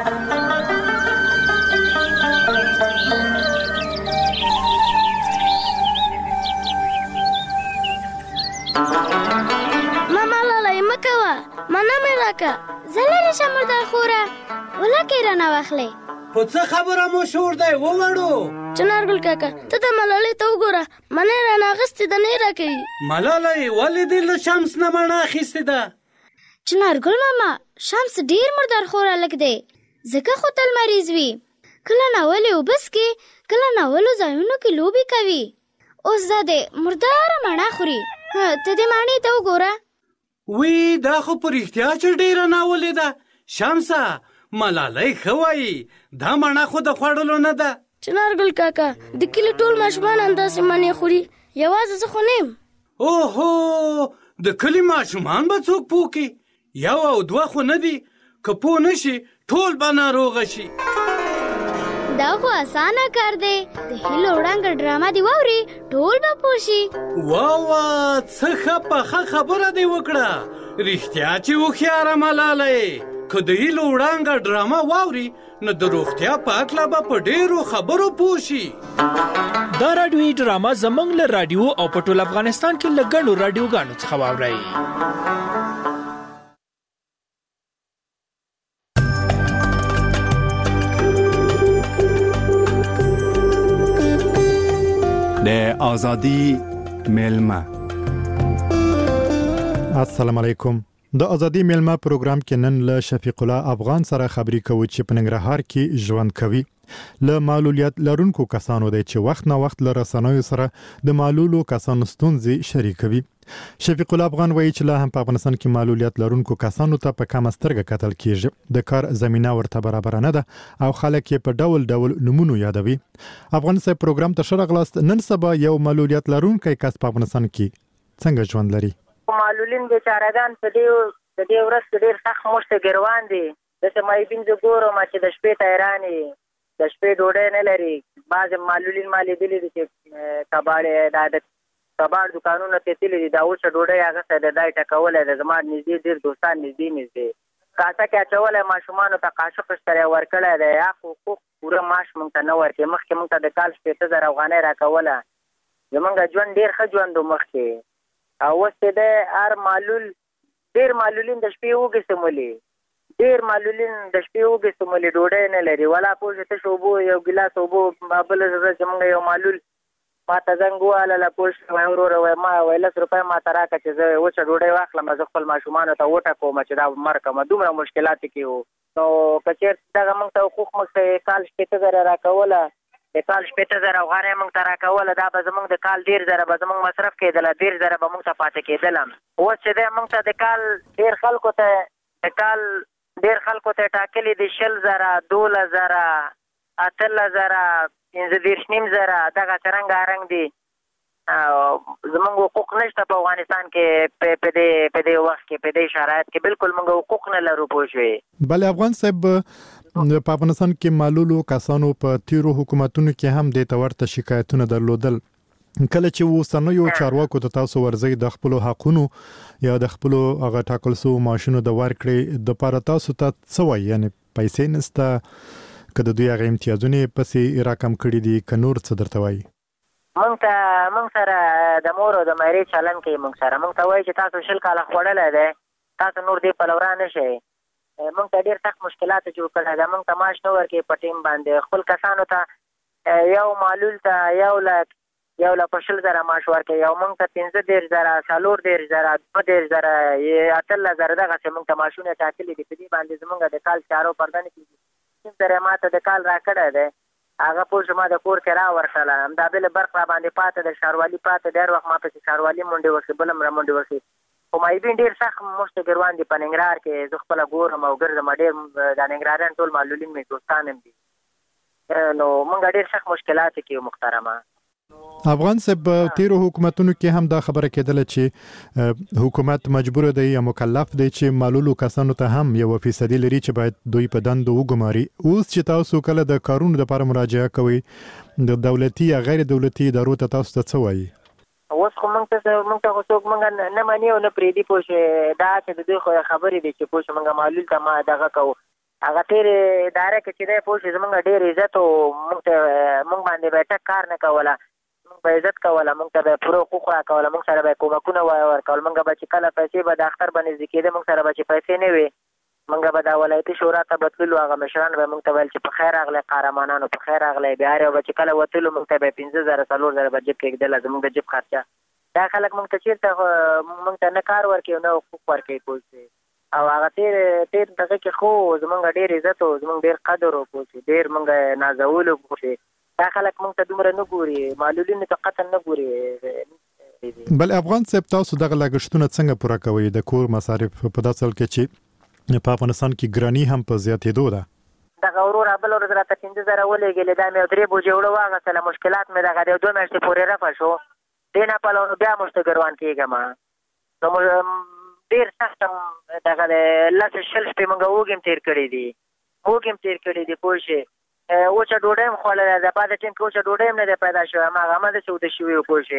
منه مې راکه زه لرې شم مردار خوره ولکې رانه واخلې په څه خبره مو شور دی ووړو چنارګل کاکا ته د ملالۍ ته وګوره منه رانه اخیستې ده نه یې راکوي ملالۍ ولې دې له شمس نه مڼه اخیستې ده چنارګل ماما شمس ډېر مردار خوره هلک دی ځکه خو تل مریض وي کله ناولې اوبه څکي کله ناولو ځایونو کې لوبې کوي اوس دا دی مرداره مڼه خوري ته دې مڼې ته وګوره وی دا خو په رښتیا چې ډېره ناولې ده شمسه ملالۍ ښه وایي دا مڼه خو د خوړلو نه ده چنارګل کاکا د کلي ټول ماشومان همداسې مڼې خوري یوازې زه خو نه یم اوهو د کلي ماشومان به څوک پوه کړي یو او دوه خو نه دي که پوه نه شي ټول به ناروغه شي دا خو اسانه کار دی د هیلو وړانګه ډرامه دی واوري ټول به پوه شي واوا څه ښه پخه خبره دې وکړه رښتیا چې هوښیاره ملالۍ که د هیلو وړانګه ډرامه واوري نو د روغتیا په هکله به په ډېرو خبرو پوه شي دا راډیویي ډرامه زموږ له راډیو او په ټول افغانستان کې له ګڼو راډیوګانو څخه واورئ د آزادی میلمه السلام علیکم د ازادي میلمه پروګرام کې نن له شفیق الله افغان سره خبرې کوو چې په ننګرهار کې ژوند کوي له معلولیت لرونکو کسانو دی چې وخت نه وخت له رسنیو سره د معلولو کسانو ستونزې شریکوي شفیق الله افغان وایي چې لا هم په افغانستان کې معلولیت لرونکو کسانو ته په کم سترګه کتل کیږي د کار زمينه ورته برابر نه ده او خلک یې په ډول ډول نمونه یادوي افغانستان پروګرام ته شرغلاست نن سبا یو معلولیت لرونکي کس په افغانستان کې څنګه ژوند لري معلولین بیچارهګان په دې د دې ورځ کې ډېر سخت مشته ګروان دي دغه مایبین زه ګورم چې د شپې تیرانی د شپې ډوډۍ نه لري بعض معلولین مالې دي چې کباړې د کباړ دکانونو ته تللي دي دا اوس ډوډۍ هغه څه د دای ټکولې د زما نږدې ډېر دوستان نږدې نږدې کاسه کې اچولې ماشومانو ته قاشق سره ورکړی دی یا حقوق پوره معاش مونږ ته نه ورکړي مخکې مونږ ته د کال شپېته زره افغانۍ راکوله زمونږ ژوند ډېر ښه ژوند و مخکې او اوس چې دی هر معلول ډېر معلولین د شپې اوږې سمولي ډېر معلولین د شپې اوږې سمولي ډوډۍ نه لري ولا پوه شو تش اوبو یو ګیلاس اوبو بله ورځ زمونږ یو معلول ما ته زنګ وواله له پوه شو وایي وروره وایي ما وایي لس روپۍ ما ته راکړه چې زه اوسه ډوډۍ واخلم زه خپل ماشومانو ته وټکوم چې دا مړ کړم دومره مشکلاتو کې وو نو که چېرته دغه مونږ ته حقوق مونږ ته کال شپېته زره راکوله د کال شپېته زره افغانۍ مونږ ته راکوله دا به زمونږ د کال ډېر زره به زمونږ مصرف کېدله ډېر زره به مونږ ته پاتې کېدله اوس چې دی مونږ ته د کال ډېر خلکو ته د کال ډېر خلکو ته ټاکلي دي شل زره دولس زره اتلس زره پنځه دېرش نیم زره دغه څرنګه رنګ دي زمونږ حقوق نشته په افغانستان کې په دې په دې وخت کې په دې شرایط کې بالکل مونږ حقوق نه لرو پوه شوې بله افغان صاحب په افغانستان کې معلولو کسانو په تیرو حکومتونو کې هم د تورته شکایتونه درلودل کله چې اوسنیو چارواکو ته تاسو ورځي د خپل حقونو یا د خپل هغه ټاکل سو ماشینو د ورکړې د پاره تاسو ته څه وایي یعنی پیسې نسته کله دوی هغه امتیازونه پسې راکم کړی دي ک نور څه درته وایي مونږ ته مونږ سره د مور او د مېرې چلن کوي مونږ سره مونږ ته وایي چې تاسو شل کاله خوړلی دی تاسو نور دې پلورا نه شئ مونږ ته ډېر سخت مشکلات جوړ کړی دا مونږ ته معاش نه ورکوي په ټیم باندې خپل کسانو ته یو معلول ته یو لک یو لک په شل زره معاش ورکوي او مونږ ته پنځه دېرش زره څلور دېرش زره دوه دېرش زره اتلس زره دغسې مونږ ته معاشونه ټاکلي دي په دې باندې زمونږ د کال چارو پرده نه کېږي پنځه زره ما ته د کال راکړی دی هغه پوه شو ما د کور کې راورسله همدا بلې برق را باندې پاته د ښاروالي پاته ډېر وخت ما پسې ښاروالي منډې وکړې بل هم را منډې وکړې خو مایبین ډېر سخت مشته ګروان دي په ننګرهار کې زه خپله ګورم او ګرځم ډېر د ننګرهاریان ټول معلولین مې دوستان هم دي نو موږ ډېر سخت مشکلات کې یو محترمه افغان صاحب تیرو حکومتونو کې هم دا خبره کېدله چې حکومت مجبور دی یا مکلف دی چې معلولو کسانو ته هم یو فیصدي لري چې باید دوی په دندو وګماري اوس چې تاسو کله د کارونو لپاره مراجعه کوئ د دولتي یا غیر دولتي ادارو ته تاسو ته څه وایي اوس خو موږ ته موږ ته خو څوک موږ نه مني او نه پرېږدي پوه شوې دا چې د دوی خو خبرې دي چې پوه شو موږ معلول ته ما دغه کوو هغه تېرې اداره کې چې دی پوه شو زموږ ډېر عزت و موږ ته موږ باندې به ټک کار نه کوله موږ موږ به عزت کوله، موږ ته به پوره حقوق راکوله، موږ سره به کومکونه ورکول، موږ به چې کله پیسې به د اختر به نږدې کېده موږ سره به چې پیسې نه وي موږ به د ولایتي شورا ته بتللو، هغه مشران به موږ ته ویل چې په خیر راغلی قهرمانانو، په خیر راغلی. بیا هر یو به چې کله وتلو موږ ته به پنځه زره څلور زره به جیب کې ږدله، زموږ د جیب خرچه. دا خلک موږ ته چېرته موږ ته نه کار ورکوي نه حقوق ورکوي پوه شوې. او هغه تېر تېر دغه کې خو زمونږ ډېر عزت و، زمونږ ډېر قدر و پوه شوې، ډېر موږ نازولو پوه شوې. دا خلک موږ ته دومره نه ګوري، معلولینو ته قتل نه ګوري. بل افغان صاحب تاسو دغه لګښتونه څنګه پوره کوئ د کور مصارف په داسې حال کې چې په افغانستان کې ګراني هم په زیاتېدو ده؟ دغه وروره بل ورځ راته پنځه زره ولېږلې، دا مې یو درې بوجې اوړه واخیستله، مشکلات مې دغه د یو دوه میاشتې پورې رفع شو. دې نه پلو نو بیا موږ ته ګروان کېږم، نو ډېر سخت دغه د لس شل شپې موږ وږي تېر کړي دي، وږي تېر کړي دي پوه شوې. وچه ډوډۍ هم خوړلی ده، بعد ټیم کې وچه ډوډۍ هم نه ده پیدا شوې، هماغه همداسې اوده شوي وو پوه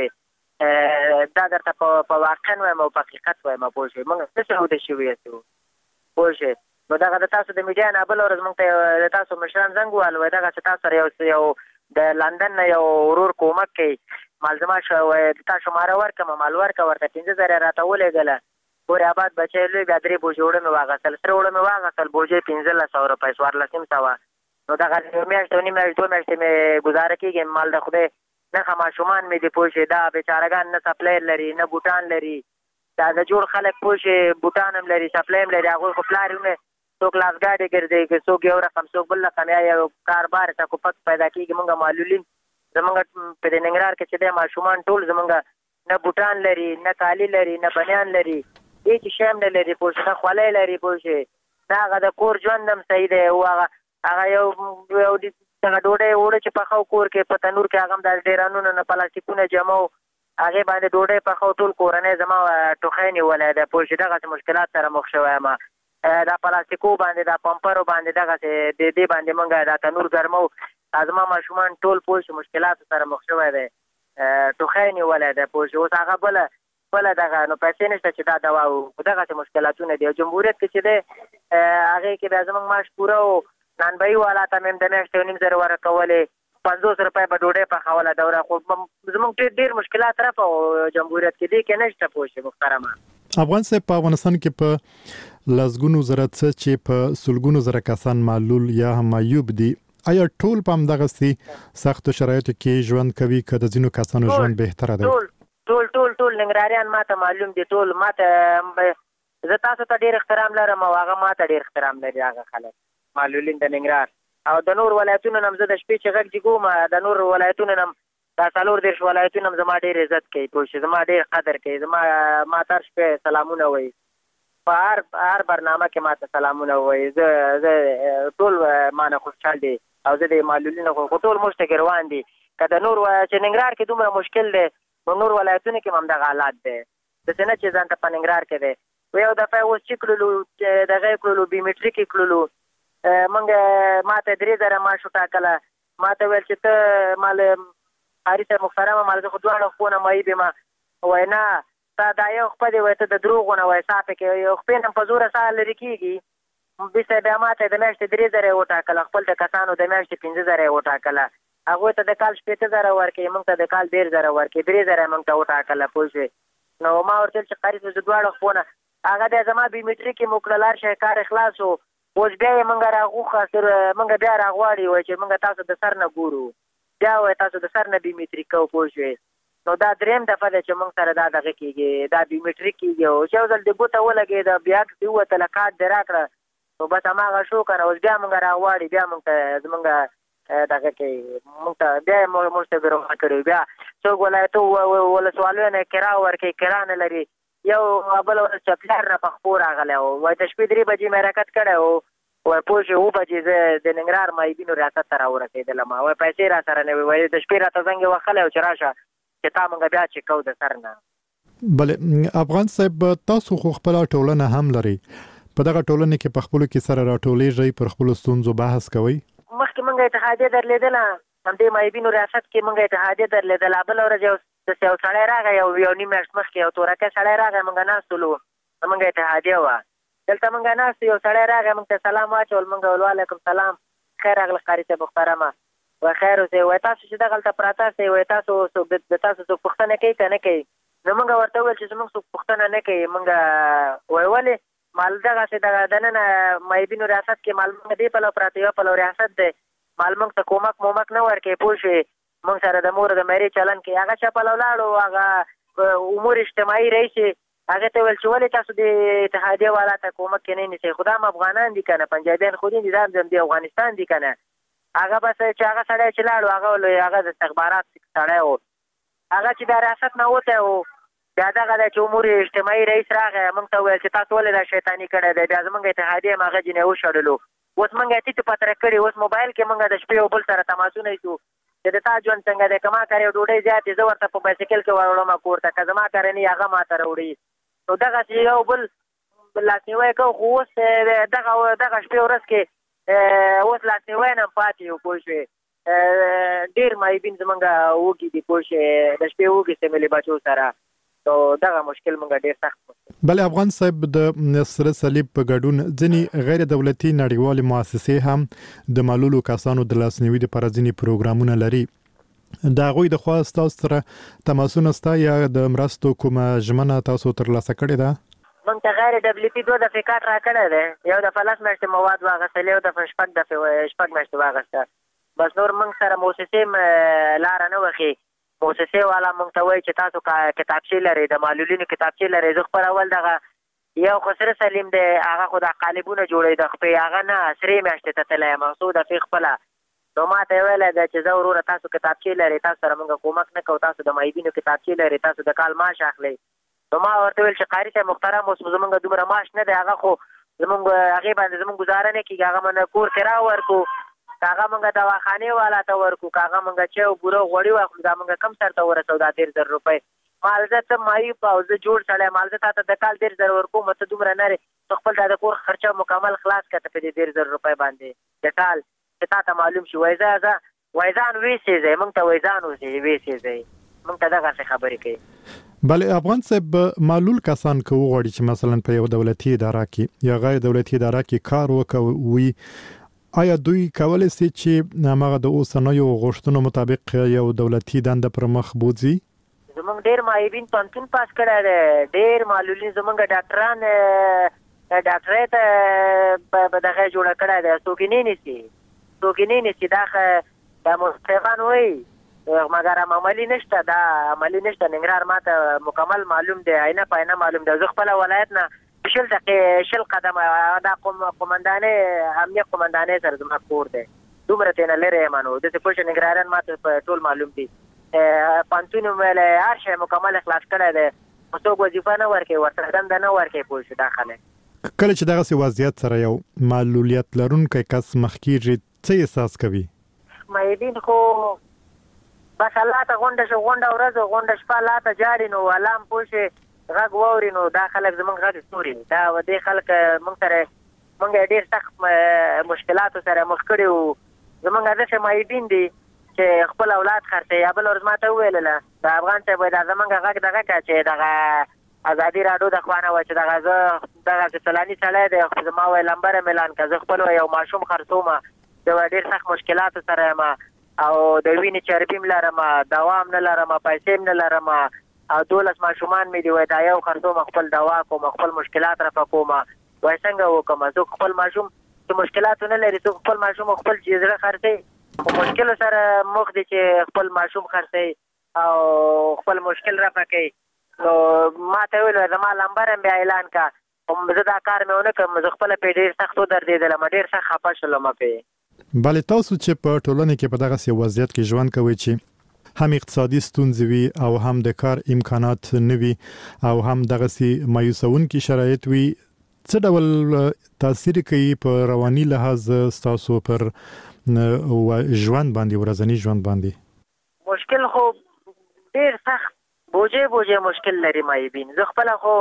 شوې. دا درته په واقع وایم او په حقیقت وایم پوه شوې، موږ داسې اوده شوي یو پوه شوې. نو دغه د تاسو د میډیا نه بله ورځ موږ ته د تاسو مشران زنګ ووهل، وایي دغسې تاسو سره یو یو د لندن نه یو ورور کومک کوي، مالزما شو وایي تا شماره ورکړم، مال ورکړه ورته پنځه زره یې راته ولېږله. پورې آباد بچی لوی بیا درې بوجې اوړه مې واخیستل، سره اوړه مې واخیستل بوجې پنځلس سوه روپۍ څوارلس نیم سوه. نو دغه یو میاشت او نیم میاشت دوه میاشتې مې ګزاره کېږي، مال د خدای نښه ماشومان مې دي پوه شوې. دا بېچارهګان نه سپلایر لري نه بوټان لري، دا د جوړ خلک پوه شوې بوټان هم لري سپلای هم لري، هغوی خو پلار یې څوک لاسګاډي ګرځي، که څوک یو رقم څوک بل رقم، یا یو کاربار ته کوپک پیدا کېږي. موږ معلولین زمونږ په دې ننګرهار کې چې دی ماشومان ټول زمونږ نه بوټان لري نه کالي لري نه بنیان لري، هېڅ شی هم نه لري پوه شوې، نه خولۍ لري پوه شوې، نه هغه د کور ژوند هم صحیح دی. او هغه هغه یو یو دغه ډوډۍ اوړه چې پخو کور کې په تنور کې هغه هم د ډیرانونو نه پلاستیکونه جمع و، هغې باندې ډوډۍ پخو، ټول کورنۍ زما ټوخی نیولی ده پوه شوې. دغسې مشکلات سره مخ شوی یم، دا پلاستیکو باندې دا پمپرو باندې دغسې د دې باندې موږ دا تنور ګرمو، زما ماشومان ټول پوه شو مشکلاتو سره مخ شوی دی، ټوخی نیولی دی پوه شو. اوس هغه بله بله دغه نو پیسې نشته چې دا دوا و، دغسې مشکلاتونه دي. او جمهوریت کې چې دی هغې کې بیا زموږ معاش پوره و، نانبایي والا ته مې هم د میاشتې یو نیم زره ورکولې، پنځوس روپۍ به ډوډۍ پخوله دوره، خو زموږ ډېر ډېر مشکلات رفع و جمهوریت کې، دې کې نشته پوه شوې محترمه. افغان صاحب په افغانستان کې په لسګونو زره څه چې په سلګونو زره کسان معلول یا هم معیوب دي، آیا ټول په همدغسې سختو شرایطو کې ژوند کوي که د ځینو کسانو ژوند بهتره دی؟ ټول ټول ټول ټول ننګرهاریان ما ته معلوم دي، ټول ما ته زه تاسو ته ډېر احترام لرم او هغه ما ته ډېر احترام لري هغه خلک معلولین د ننګرهار. او د نور ولایتونو نه هم زه د شپې چې غږ جګوم، د نور ولایتونو نه هم دا څلور دېرش ولایتونه هم زما ډېر عزت کوي پوه شوې، زما ډېر قدر کوي، زما ما ته هر شپې سلامونه وایي، په هر هر برنامه کې ما ته سلامونه وایي. زه زه ټول ما نه خوشحال دي او زه د معلولینو خو ټول موږ ته ګروان دي. که د نور چې ننګرهار کې دومره مشکل دی نو نور ولایتونو کې هم همدغه حالات دی، داسې نه چې ځان ته په ننګرهار کې دی. یو دفعه اوس چې کړلو دغه یې کړلو بیومیټریک یې کړلو، موږ ما ته درې زره معاش وټاکله، ما ته ویل چې ته مال قاري صاحب محترمه مال زه خو دواړه خپونه معیب یم، وایي نه تا دا یو خپه دی، وایي ته د دروغو نه وایي ساه پکې یو خپې نه په زوره ساه لرې کېږي. بیسه بیا ما ته د میاشتې درې زره یې وټاکله، خپل د کسانو د میاشتې پنځه زره یې وټاکله، هغوی ته د کال شپېته زره ورکوي، موږ ته د کال ډېر زره ورکوي، درې زره یې موږ ته وټاکله پوه شوې. نو ما ورته ویل چې قاري صاحب زه دواړه خپونه هغه بیا زما بیومیټریک یې مو کړل، هر شی کار خلاص و، اوس بیا یې موږ راغوښه موږ بیا راغواړي وایي چې موږ تاسو د سر نه ګورو، بیا وایي تاسو د سر نه بیومیټریک کوو پوه شوې. نو دا درېیم دفعه ده چې موږ سره دا دغه کېږي، دا بیومیټریک کېږي. او چې یو ځل د ګوته ولګېده بیا عکس دې ووتله کارډ دې راکړه، نو بس هماغه شو که نه، اوس بیا موږ راغواړي، بیا موږ ته زموږ دغه کوي، موږ ته بیا یې موږ ته بېروغه کړي، بیا څوک ولایتو ولسوالیو نه کرا ورکوي، کرا نه لري. یو بله ورځ چپلار نه په خپو راغلی و، وایي د شپې درې بجې مې حرکت کړی و، وایي پوه شوې اوه بجې زه د ننګرهار معیبینو ریاست ته راورسېدلم، وایي پیسې را سره نه وي، وایي د شپې راته زنګ یې وهلی و چې راشه چې تا موږ بیا چې کوو د سر نه. بله افغان صاحب تاسو خو خپله ټولنه هم لرئ، په دغه ټولنه کې په خپلو کې سره راټولیږئ، پر خپلو ستونزو بحث کوئ؟ مخکې موږ اتحادیه درلېدله، همدې معیبینو ریاست کې موږ اتحادیه درلېدله. بله ورځ یو داسې یو سړی راغی، یو یو نیم میاشت مخکې یو تورکی سړی راغی، موږ ناست ولو، موږ اتحادیه وه، دلته موږ ناست یو سړی راغی، موږ ته سلام واچول، موږ ول وعلیکم سلام، خیر راغله قاري صاحب محترمه، و خیر اوسئ وایي تاسو چې دغلته پراته سئ وایي تاسو څوک د تاسو څوک پوښتنه کوي که نه کوي نو موږ ورته وویل چې زموږ څوک پوښتنه نه کوي موږ وایي ولې مال دغسې دغه دننه معیبینو ریاست کې مال موږ دې پلو پراته یو پلو ریاست دی مال موږ ته کومک مومک نه ورکوي پوه شوې موږ سره د مور د مېرې چلن کوي هغه چا پلو لاړو هغه امور اجتماعي رئیس هغه ته ویل چې ولې تاسو د اتحادیې والا ته کومک کې نه نیسئ خو دا هم افغانان دي که نه پنجابیان خو دي دا هم د افغانستان دي که نه هغه بس چې هغه سړی چې لاړو هغه هغه د استخبارات سړی و هغه چې د ریاست نه وتی و بیا دغه دی چې امور اجتماعي رئیس راغی موږ ته وویل چې تاسو ولې دا شیطاني کړی دی بیا زموږ اتحادیې هم هغه جینۍ وشړلو اوس موږ یې ټیټ پتره کړي اوس موبایل کې موږ د شپې او بل سره تماسونه ایسو چې د تا ژوند څنګه دی که ما کار یو ډوډۍ زیات زه ورته په بایسکل کې وروړم کور ته که زما کار نه هغه ما ته راوړي نو دغسې یو بل لاسنیوی کوو خو اوس دغه دغه شپې ورځ کې اوس لاسنیوی نه هم پاتې یو پوه شوې ډېر معیبین زمونږ وږي دي پوه شوې د شپې وږي سیملي بچو سره نو دغه مشکل مونږ ډېر سخت بله افغان صاحب د سره صلیب په ګډون ځینې غیر دولتي نړیوالې مؤسسې هم د معلولو کسانو د لاسنیوي لپاره ځینې پروګرامونه لري د هغوی د خوا ستاسو سره تماسونه شته یا د مرستو کومه ژمنه تاسو ترلاسه کړې ده موږ ته غیر دبلیتي دوه دفعې کارت راکړی دی یو دفعه لس میاشتې مواد واخیستل یو دفعه شپږ دفعې شپږ میاشتې واخیسته بس نور موږ سره موسسې لاره نه وښي موسسې والا موږ ته وایي چې تاسو کتابچې لرئ د معلولینو کتابچې لرئ زه خپل اول دغه یو خسره سلیم دی هغه خو د قالبونه جوړوي د خپې هغه نه سرې میاشتې ته تللی یم څو دفعې خپله نو ما ته یې ویلی دی چې زه وروره تاسو کتابچې لرئ تاسو سره موږ کومک نه کوو تاسو د معیبینو کتابچې لرئ تاسو د کال معاش اخلئ نو ما ورته ویل چې قاري صاحب محترم اوس زموږ دومره معاش نه دی هغه خو زموږ هغې باندې زموږ ګزاره نه کېږي هغه من کور کرا ورکو کاغه مونږه دواخانې والا ته ورکو کاغه مونږه چې بوره غوړي واخلو دا مونږه کم سر ته ورسو دا ډېر زر روپۍ مالزه ته معیوب او زه جوړ سړی مالزه تا ته د کال ډېر زر ورکوم ته دومره نه ته خپل دا د کور خرچه مکمل خلاص کړه ته په دې ډېر زر روپۍ باندې د کال چې تا ته معلوم شي وایي زه زه وایي ځان ویسېځئ مونږ ته وایي ځان اوسئ ویسېځئ مونږ ته دغسې خبرې کوي بله افغان صاحب معلول کسان که وغواړي چې مثلا په یو دولتي اداره کې یا غیر دولتي اداره کې کار وکوي آیا دوی کولی سي چې هغه د اوسنیو غوښتنو مطابق یو دولتي دنده پر مخ بوځي زمونږ ډېر معیبین پوهنتون پاس کړی دی ډېر معلولین زمونږ ډاکټران ډاکټرۍ ته به دغه جوړه کړی دی څوک یې نه نیسي څوک یې نه نیسي دا دا مصطفیان وایي مګر هم عملي نشته دا عملي نشته ننګرهار ما ته مکمل معلوم دی عینه په عینه معلوم دی زه خپله ولایت نه شل دقیقې شل قدمه دا قومندانې امنیه قومندانې سره زما کور دی دومره ترېنه لرې یم نو داسې پوه شه ننګرهاریان ما ته ټول معلوم دي پوهنتون یې ویلی هر شی مکمل خلاص کړی دی خو څوک وظیفه نه ورکوي ورسره دنده نه ورکوي پوه شو دا خلک کله چې دغسې وضعیت سره یو معلولیت لرونکی کس مخ کېږي څه احساس کوي معیبین خو بس الله ته غونډه شو غونډه ورځ غونډه شپه الله ته جاړي نو الله هم پوه شي غږ واوري نو دا خلک زمونږ غږ ستوري دا دې خلک مونږ سره مونږ یې ډېر سخت مشکلاتو سره مخ کړي وو زمونږ داسې معیبین دي چې خپل اولاد خرڅوي یا بل ورځ ما ته وویلله د افغان صاحب وایي دا زمونږ غږ دغه کړه چې دغه ازادي راډیو د خوا نه وایي چې دغه زه دغسې فلاني سړی دی خو زما وایي لمبره مې اعلان کړه زه خپل یو ماشوم خرڅوم زه وایي ډېر سخت مشکلاتو سره یم او د وینې چربي م لرم دوا هم نه لرم پیسې م نه لرم او دولس ماشومان مې دي وایي دا یو خرڅوم خپل دوا کوم خپل مشکلات رفع کوم وایي څنګه وکړم څوک خپل ماشوم چې مشکلاتو نه لري څوک خپل ماشوم خپل زړه خرڅوي خو مشکلو سره مخ دي چې خپل ماشوم خرڅوي او خپل مشکل رفع کوي نو ما ته ویل زما لمبر هم بیا اعلان کړه خو زه دا کار مې ونه کړم زه خپله پرې ډېر سخت ودرېدلم ډېر سخت خفه شولم پرې بلې تاسو چې په ټولنې کې په دغسې وضعیت کې ژوند کوئ چې هم اقتصادي ستونزې وي او هم د کار امکانات نه وي او هم دغسې مایوسونکي شرایط وي څه ډول تاثیر کوي په رواني لحاظ ستاسو پر ژوند باندې ورځني ژوند باندې مشکل خو ډېر سخت بوجې بوجې مشکل لري معیبین زه خپله خو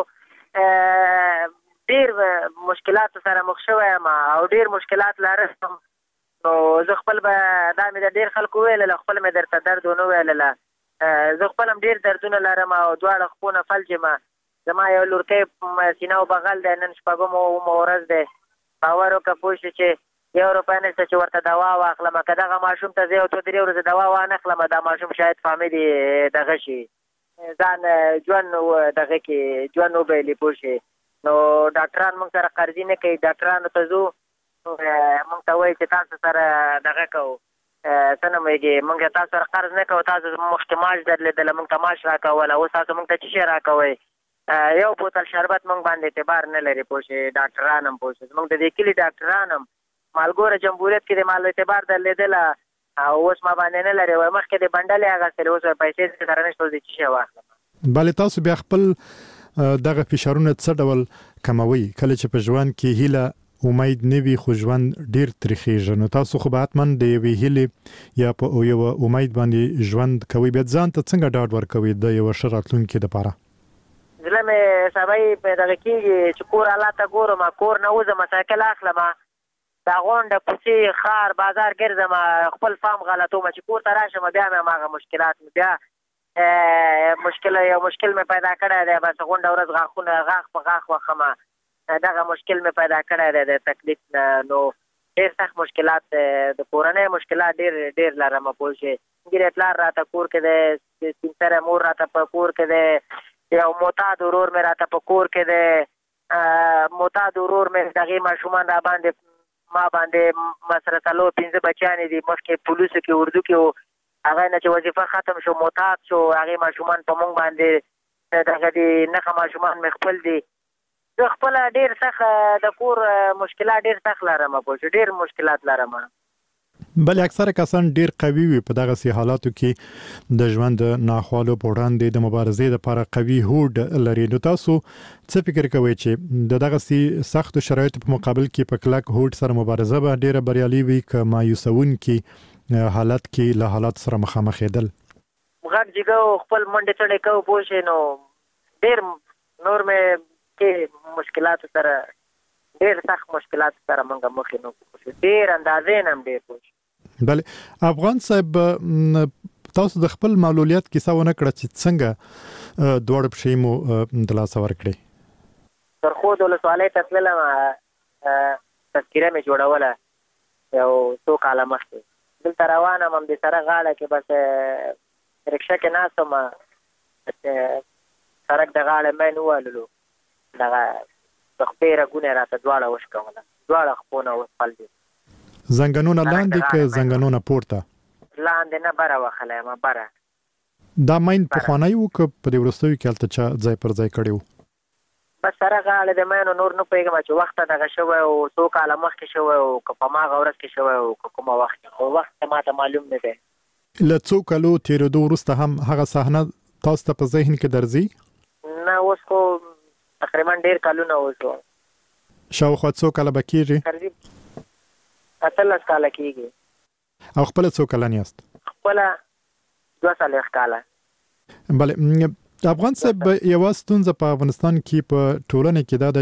ډېر مشکلاتو سره مخ شوی یم او ډېر مشکلات لرم نو زه خپل به دا مې د ډېر خلکو ویلله خپل مې درته درد ونه ویلله زه خپل هم ډېر دردونه لرم او دواړه خپونه فلج یم زما یو لورکی سینه او بغل دی نن شپږمه اومه ورځ دی باور وکړه پوه شو چې یو روپۍ نشته چې ورته دوا واخلم. که دغه ماشوم ته زه یو څو درې ورځې دوا وانه خلم دا ماشوم شاید فامیل دغه شي ځان ژوند دغه کې ژوند وبایلي پوه شي. نو ډاکټران موږ سره قرضي نه کوي. ډاکټرانو ته ځو موږ ته وایي چې تاسو سره دغه کوو څه نومېږي موږ تاسو سره قرض نه کوو. تاسو مخکې معاش درلېدله موږ ته معاش راکوله. اوس تاسو موږ ته څه شی راکوئ؟ یو بوتل شربت موږ باندې اعتبار نه لري پوه شي. ډاکټران هم پوه شي زموږ د دې کلي ډاکټران هم مالګوره جمهوریت کې د مال اعتبار درلېدله او اوس ما باندې نه لري. وایي مخکې د بنډلې اخیستلې اوس پیسې سره نشته اوس د څه شی واخلم. بله تاسو بیا خپل دغه فشارونه څه ډول کموي کله چې په ژوند کې هیله امید نه وي خو ژوند ډیر تریخیږي؟ نو تاسو خو به حتما د یوې هیلې یا په یو امید باندې ژوند کوي. بیا ځان ته څنګه ډاډ ورکوي د یو ښه راتلونکي لپاره؟ زړه مې سبا په دغه کېږي چې کور حالات ګورم کور نه وځم سایکل اخلم دا غونډه کوڅې ښار بازار ګرځم خپل فام غلطوم چې کور ته راشم بیا مې هغه مشکلات بیا مشکل یو مشکل مې پیدا کړی دی. بس غونډه ورځ غاښونه غاښ په غاښ وخم دغه مشکل مې پیدا کړی دی د تکلیف نه. نو ډېر سخت مشکلات د کورنۍ مشکلات ډېر ډېر لرم پوه شئ. ګیرې پلار راته کور کې دی سپین سره مور راته په کور کې دی یو معتاد ورور مې راته په کور کې دی معتاد ورور مې دغې ماشومان را باندې ما باندې مسره څلور پنځه بچیانې دي مخکې پولیسو کې اردو کې و هغه نه چې وظیفه ختم شو معتاد شو هغې ماشومان په موږ باندې دغه دي نښه ماشومان مې خپل دي. زه خپله ډېر سخت د کور مشکلات ډېر سخت لرم پوه شو ډېر مشکلات لرم. بلې اکثره کسان ډیر قوي وي په دغه سي حالاتو کې د ژوند ناخوالو په وړاندې د مبارزې لپاره قوي هوډ لري. نو تاسو څه فکر کوئ چې د دغه سي سخت شرایطو په مقابل کې په کلک هوډ سره مبارزه به ډیره بریالي وي که مایوسونکي حالت کې له حالات سره مخامخ کېدل؟ غږ جګو خپل منډې چړې کوو پوه شئ. نو ډېر نور مې کې مشکلات سره ډېر سخت مشکلات سره موږ مخ نه کوو ډېر اندازې نه هم ډېر پوه شئ. بله افغان صاحب تاسو د خپل معلولیت کیسه ونه کړه چې څنګه دوړ پښې مو د لاسه ورکړې؟ سرخود ولسوالۍ ته تللم تذکیره مې جوړوله یو څو کاله مخکې دلته روان یم د سړک غاړه کې بس رکشه کې ناست وم سړک د غاړه مین ووهللو دغه د خپې رګونه یې راته دواړه وشکوله دواړه خپونه وسپل دي. زنګنونه لاندې که زنګنونه پورته؟ لاندې نه بره وهلی یم بره. دا مین پخوانی و که په دې وروستیو کې هلته چا ځای پر ځای کړی و؟ بس سره غاړه د مینو نور نه پوهېږم چې وخته دغه شوی و څو کاله مخکې شوی و که په هماغه ورځ کې شوی و که کومه وخت کې خو وخت ما ته معلوم نه دی. له څو کالو تېرېدو وروسته هم هغه صحنه تاسو ته په ذهن کې درځي؟ نه اوس خو تقریبا ډېر کلونه وشو. شاوخوا څو کاله به کېږي؟ اتلس کاله کېږي. او خپله څو کلن یاست؟ خپله دوه څلوېښت کاله. بله افغان صاحب یوه ستونزه په افغانستان کې په ټولنه کې دا ده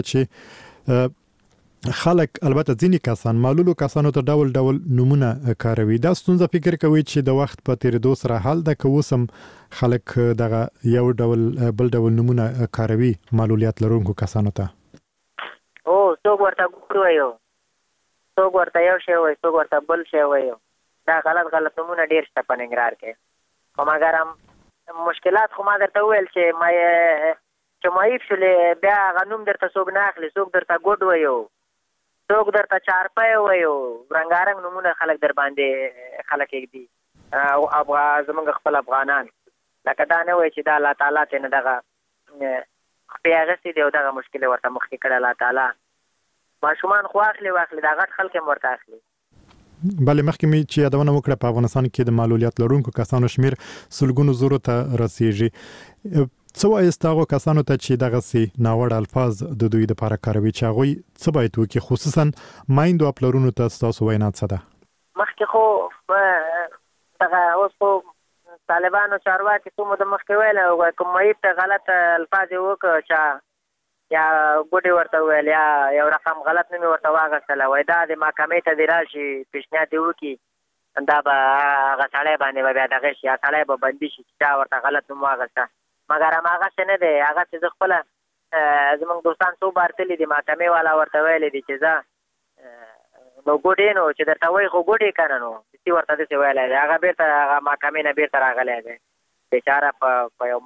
چې خلک البته ځینې کسان معلولو کسانو ته ډول ډول نومونه کاروي. دا ستونزه فکر کوي چې د وخت په تېرېدو سره حل ده که اوس هم خلک دغه یو ډول بل ډول نومونه کاروي معلولیت لرونکو کسانو ته؟ هو څوک ورته ګور وایو څوک ورته یو شی وایي څوک ورته بل شی وایي. دا غلط غلط نومونه ډېر شته په ننګرهار کې. خو مګر هم مشکلات خو ما درته وویل چې ما چې معیب شولې بیا هغه نوم درته څوک نه اخلي. څوک درته ګوډ وایو څوک درته چارپی وایو رنګارنګ نومونه خلک در باندې خلک ایږدي او زموږ خپل افغانان لکه دا نه وایي چې دا الله تعالی ته نه دغه خپې اخیستې دی او دغه مشکل یې ورته مخکې کړی الله تعالی. ماشومان خو اخلي واخلي دا غټ خلک هم ورته اخلي. بله مخکې مې چې یادونه وکړه په افغانستان کې د معلولیت لرونکو کسانو شمیر سلګونو زرو ته رسیږي. څه وایست هغو کسانو ته چې دغسې ناوړه الفاظ د دوی دپاره کاروي چې هغوی څه باید وکړي خصوصا میندو او پلرونو ته ستاسو وینا څه ده؟ مخکې خو دغه اوس خو طالبانو چارواکي څو موده مخکې ویل کوم معیب ته غلط الفاظ یې وکړه چا یا ګوډې ورته وویل یا یو رقم غلط نوم یې ورته واخیستله وایي دا د محکمې ته دې راشي پیشنهاد دې وکړي دا به هغه سړی باندې به بیا دغه شي یا سړی به بندي شي چې چا ورته غلط نوم واخیسته. مګر هماغسې نه دی هغسې زه خپله زموږ دوستان څو بار تللي دي محکمې والا ورته ویلی دي چې زه نو ګوډې نو چې درته وایي خو ګوډې که نه نو داسې ورته داسې ویلی دی هغه بېرته هغه محکمې نه بېرته راغلی دی بېچاره په یو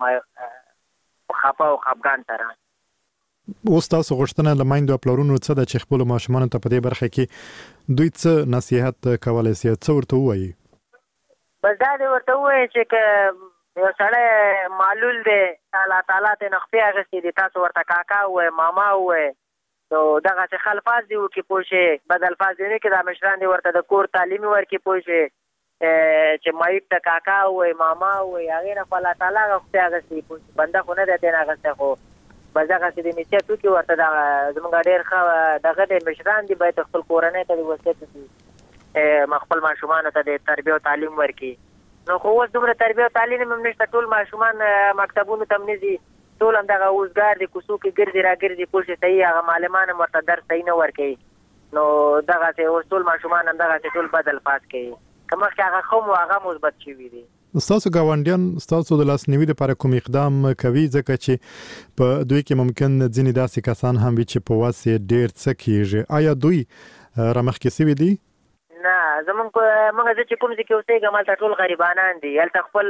خفه او خفګان سره. اوس تاسو غوښتنه له میندو او پلرونو څه ده چې خپلو ماشومانو ته په دې برخه کې دوی څه نصیحت کولی سي څه ورته ووایي؟ بس دا دې ورته ووایي چې که یو سړی معلول دی الله تعالی ترې نه خپې اخیستې دي تاسو ورته کاکا ووایئ ماما ووایئ نو دغسې ښه الفاظ دې وکړي پوه شئ بد الفاظ دې نه کړي دا مشران دې ورته د کور تعلیمي ورکړي پوه شئ چې مایک ته کاکا ووایي ماما ووایي هغې نه خو الله تعالی هغه خپې اخیستې پوه شي بنده خو نه دی ترې نه اخیستی خو بس دغسې د نصیحت وکړي ورته دغه زموږ ډېر ښه دغه دی مشران دي باید خپل کورنۍ ته د وصیت وکړي خپل ماشومانو ته د تربیه او تعلیم ورکړي. نو خو اوس دومره تربیه او تعلیم هم نشته ټول ماشومان مکتبونو ته هم نه ځي ټول هم دغه اوزګار دي کوڅو کې ګرځي را ګرځي پوه شي صحیح هغه معلمان هم ورته درس صحیح نه ورکوي نو دغسې اوس ټول ماشومان هم دغسې ټول بد الفاظ کوي که مخکې هغه ښه مو هغه مثبت شوي دي. ستاسو ګاونډیان ستاسو د لاسنیوي لپاره کوم اقدام کوي ځکه چې په دوی کې ممکن ځینې داسې کسان هم وي چې په وس یې ډېر څه کېږي آیا دوی رامخکې سوي دي؟ نه زمونږ موږ زه چې کوم ځای کې اوسېږم هلته ټول غریبانان دي هلته خپل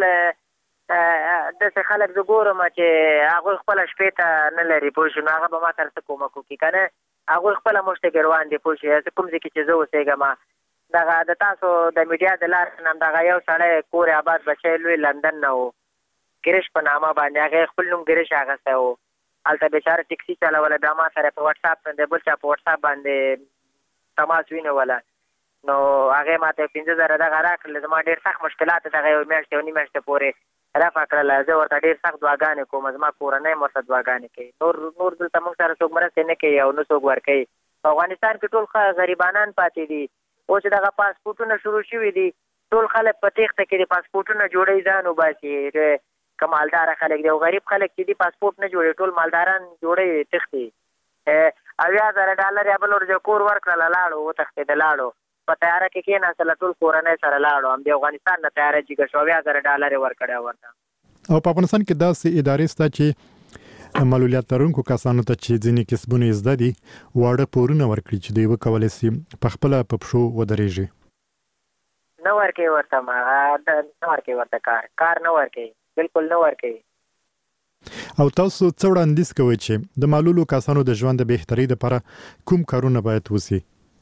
داسې خلک زه ګورم چې هغوی خپله شپې ته نه لري پوه شو نو هغه به ما سره څه کومک وکړي که نه هغوی خپله موږ ته ګروان دي پوه شي کوم ځای کې چې زه اوسېږم دغه د تاسو د میډیا د لارې نه دغه یو سړی کور آباد بچی لوی لندن نه و ګرش په نامه باندې هغې خپل نوم ګرش اخیستی و هلته بېچاره ټکسي چلوله بیا ما سره په وټساپ باندې بل چا په وټساپ باندې تماس ونیوله نو هغې ما ته پنځه زره دغه راکړل زما ډېر سخت مشکلات دغه یو میاشت یو نیم میاشتې پورې رفع کړله زه ورته ډېر سخت دعاګانې کوم زما کورنۍ هم ورته دعاګانې کوي نور نور دلته موږ سره څوک مرستې نه کوي او نه څوک ورکوي په افغانستان کې ټول غریبانان پاتې دي اوس دغه پاسپورټونه شروع شوي دي ټول خلک په تېښته کې دي پاسپورټونه جوړوي ځان وباسي که مالداره خلک دي او غریب خلک چې دي پاسپورټ نه جوړوي ټول مالداران جوړوي تښتي اویا زره ډالر یا بل ورځ کور ورکړله لاړو وتښتېده لاړو په تیاره کې کېناستله ټول کورنۍ سره لاړو همدې افغانستان نه تیاره جګه شو اویا زره ډالر یې ورکړی ورته او په افغانستان کې داسې ادارې شته چې معلولیت لرونکو کسانو ته چې ځینې کسبونه یې زده دي واړه پورونه ورکړي چې دوی وکولی سي پخپله په پښو ودرېږي نه ورکوي ورته نه ورکوي ورته کار کار نه ورکوي بلکل نه ورکوي. او تاسو څه وړاندیز کوئ چې د معلولو کسانو د ژوند د بهترۍ لپاره کوم کارونه باید وسي؟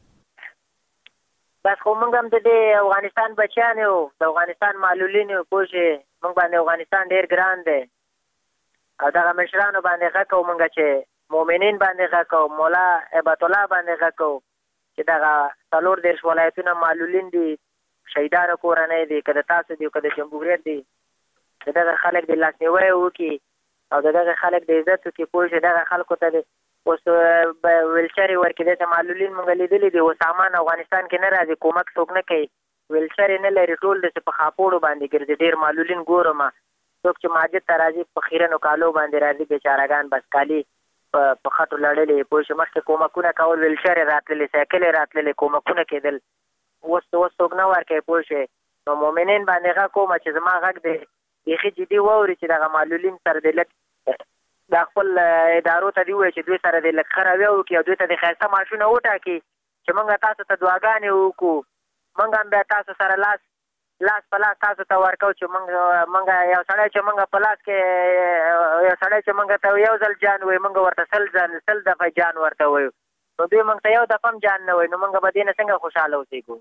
بس خو موږ هم د دې افغانستان بچیان یو د افغانستان معلولین یو پوه شې موږ باندې افغانستان ډېر ګران دی او دغه مشرانو باندې غږ کوو موږ چې مؤمنین باندې غږ کوو مولا هبت الله باندې غږ کوو چې دغه څلور دېرش ولایتونه معلولین دي شهیدانو کورنۍ دي که د تاسو دي که د جمهوریت دي د دغه خلک د لاسنیوی وکړي او د دغه خلک د عزت وکړي پوه شي دغه خلکو ته د اوس ویلچرې ورکړي داسې معلولین موږ لیدلي دي اوس سامان افغانستان کې نه راځي کومک څوک نه کوي ویلچرې نه لري ټول داسې په خاپوړو باندې ګرځي ډېر معلولین ګورم څوک چې ماجد ته راځي په خیرنو کالو باندې راځي بېچارهګان بس کالي په خټو لړلې پوه شو مخکې کومکونه کول ویلچرې راتللې سایکلې راتللې کومکونه کېدل اوس اوس څوک نه ورکوي پوه شوې نو مؤمنین باندې غږ کومه چې زما غږ دی بیخي جدي واوري چې دغه معلولین سره د لږ دا خپل ادارو ته دې ووایي چې دوی سره د لږ ښه رویه وکړي او دوی ته د ښایسته معاشونه وټاکي چې موږ تاسو ته دعاګانې وکړو موږ هم بیا تاسو سره لاس لاس په لاس تاسو ته ورکو چې موږ موږ یو سړی چې موږ په لاس کې یو سړی چې موږ ته یو ځل جان وایي موږ ورته سل ځل سل دفعه جان ورته وایو نو دوی موږ ته یو دفعه هم جان نه وایي نو موږ به دې نه څنګه خوشحاله اوسېږو.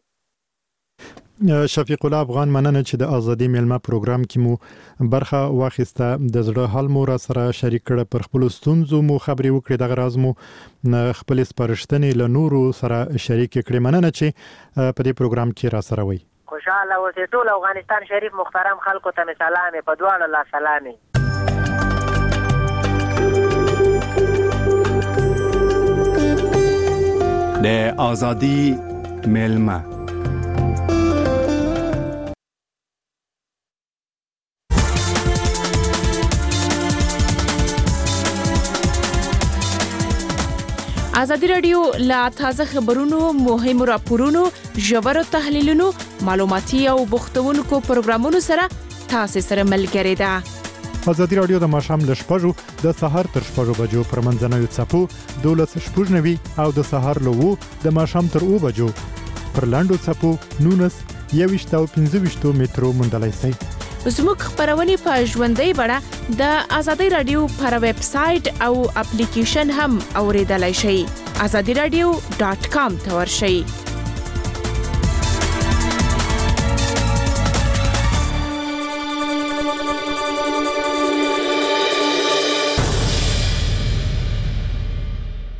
شفیق الله افغان مننه چې د ازادي میلمه پروګرام کې مو برخه واخیسته د زړه حال مو را سره شریک کړه پر خپل ستونزو مو خبرې وکړې دغه راز مو خپل سپارښتنې له نورو سره شریک کړې مننه چې په دې پروګرام کې را سره وي. خوشاله اوسې ټول افغانستان شریف محترم خلکو ته مې سلامې په دواړو لا سلامې. د ازادي میلمه ازادي رادیو لا تازه خبرونو مهمو راپورونو ژورو تحلیلونو معلوماتي او بوختونکو پروګرامونو سره تاسو سره ملګری ده. ازادي رادیو د ماښام له شپږو د سهار تر شپږو بجو پر منځنوي څپو دولس شپږ نوي او د سهار له وو د ماښام تر اوه بجو پر لاندو څپو نونس یويشت او پنځه ویشت مترو موندلای شئ. زموږ خبرونه په ژوندۍ بڼه د ازادي رادیو پر ویب سټ او اپلیکیشن هم اوریدلای شئ. azadi radio dot com ته ورشئ.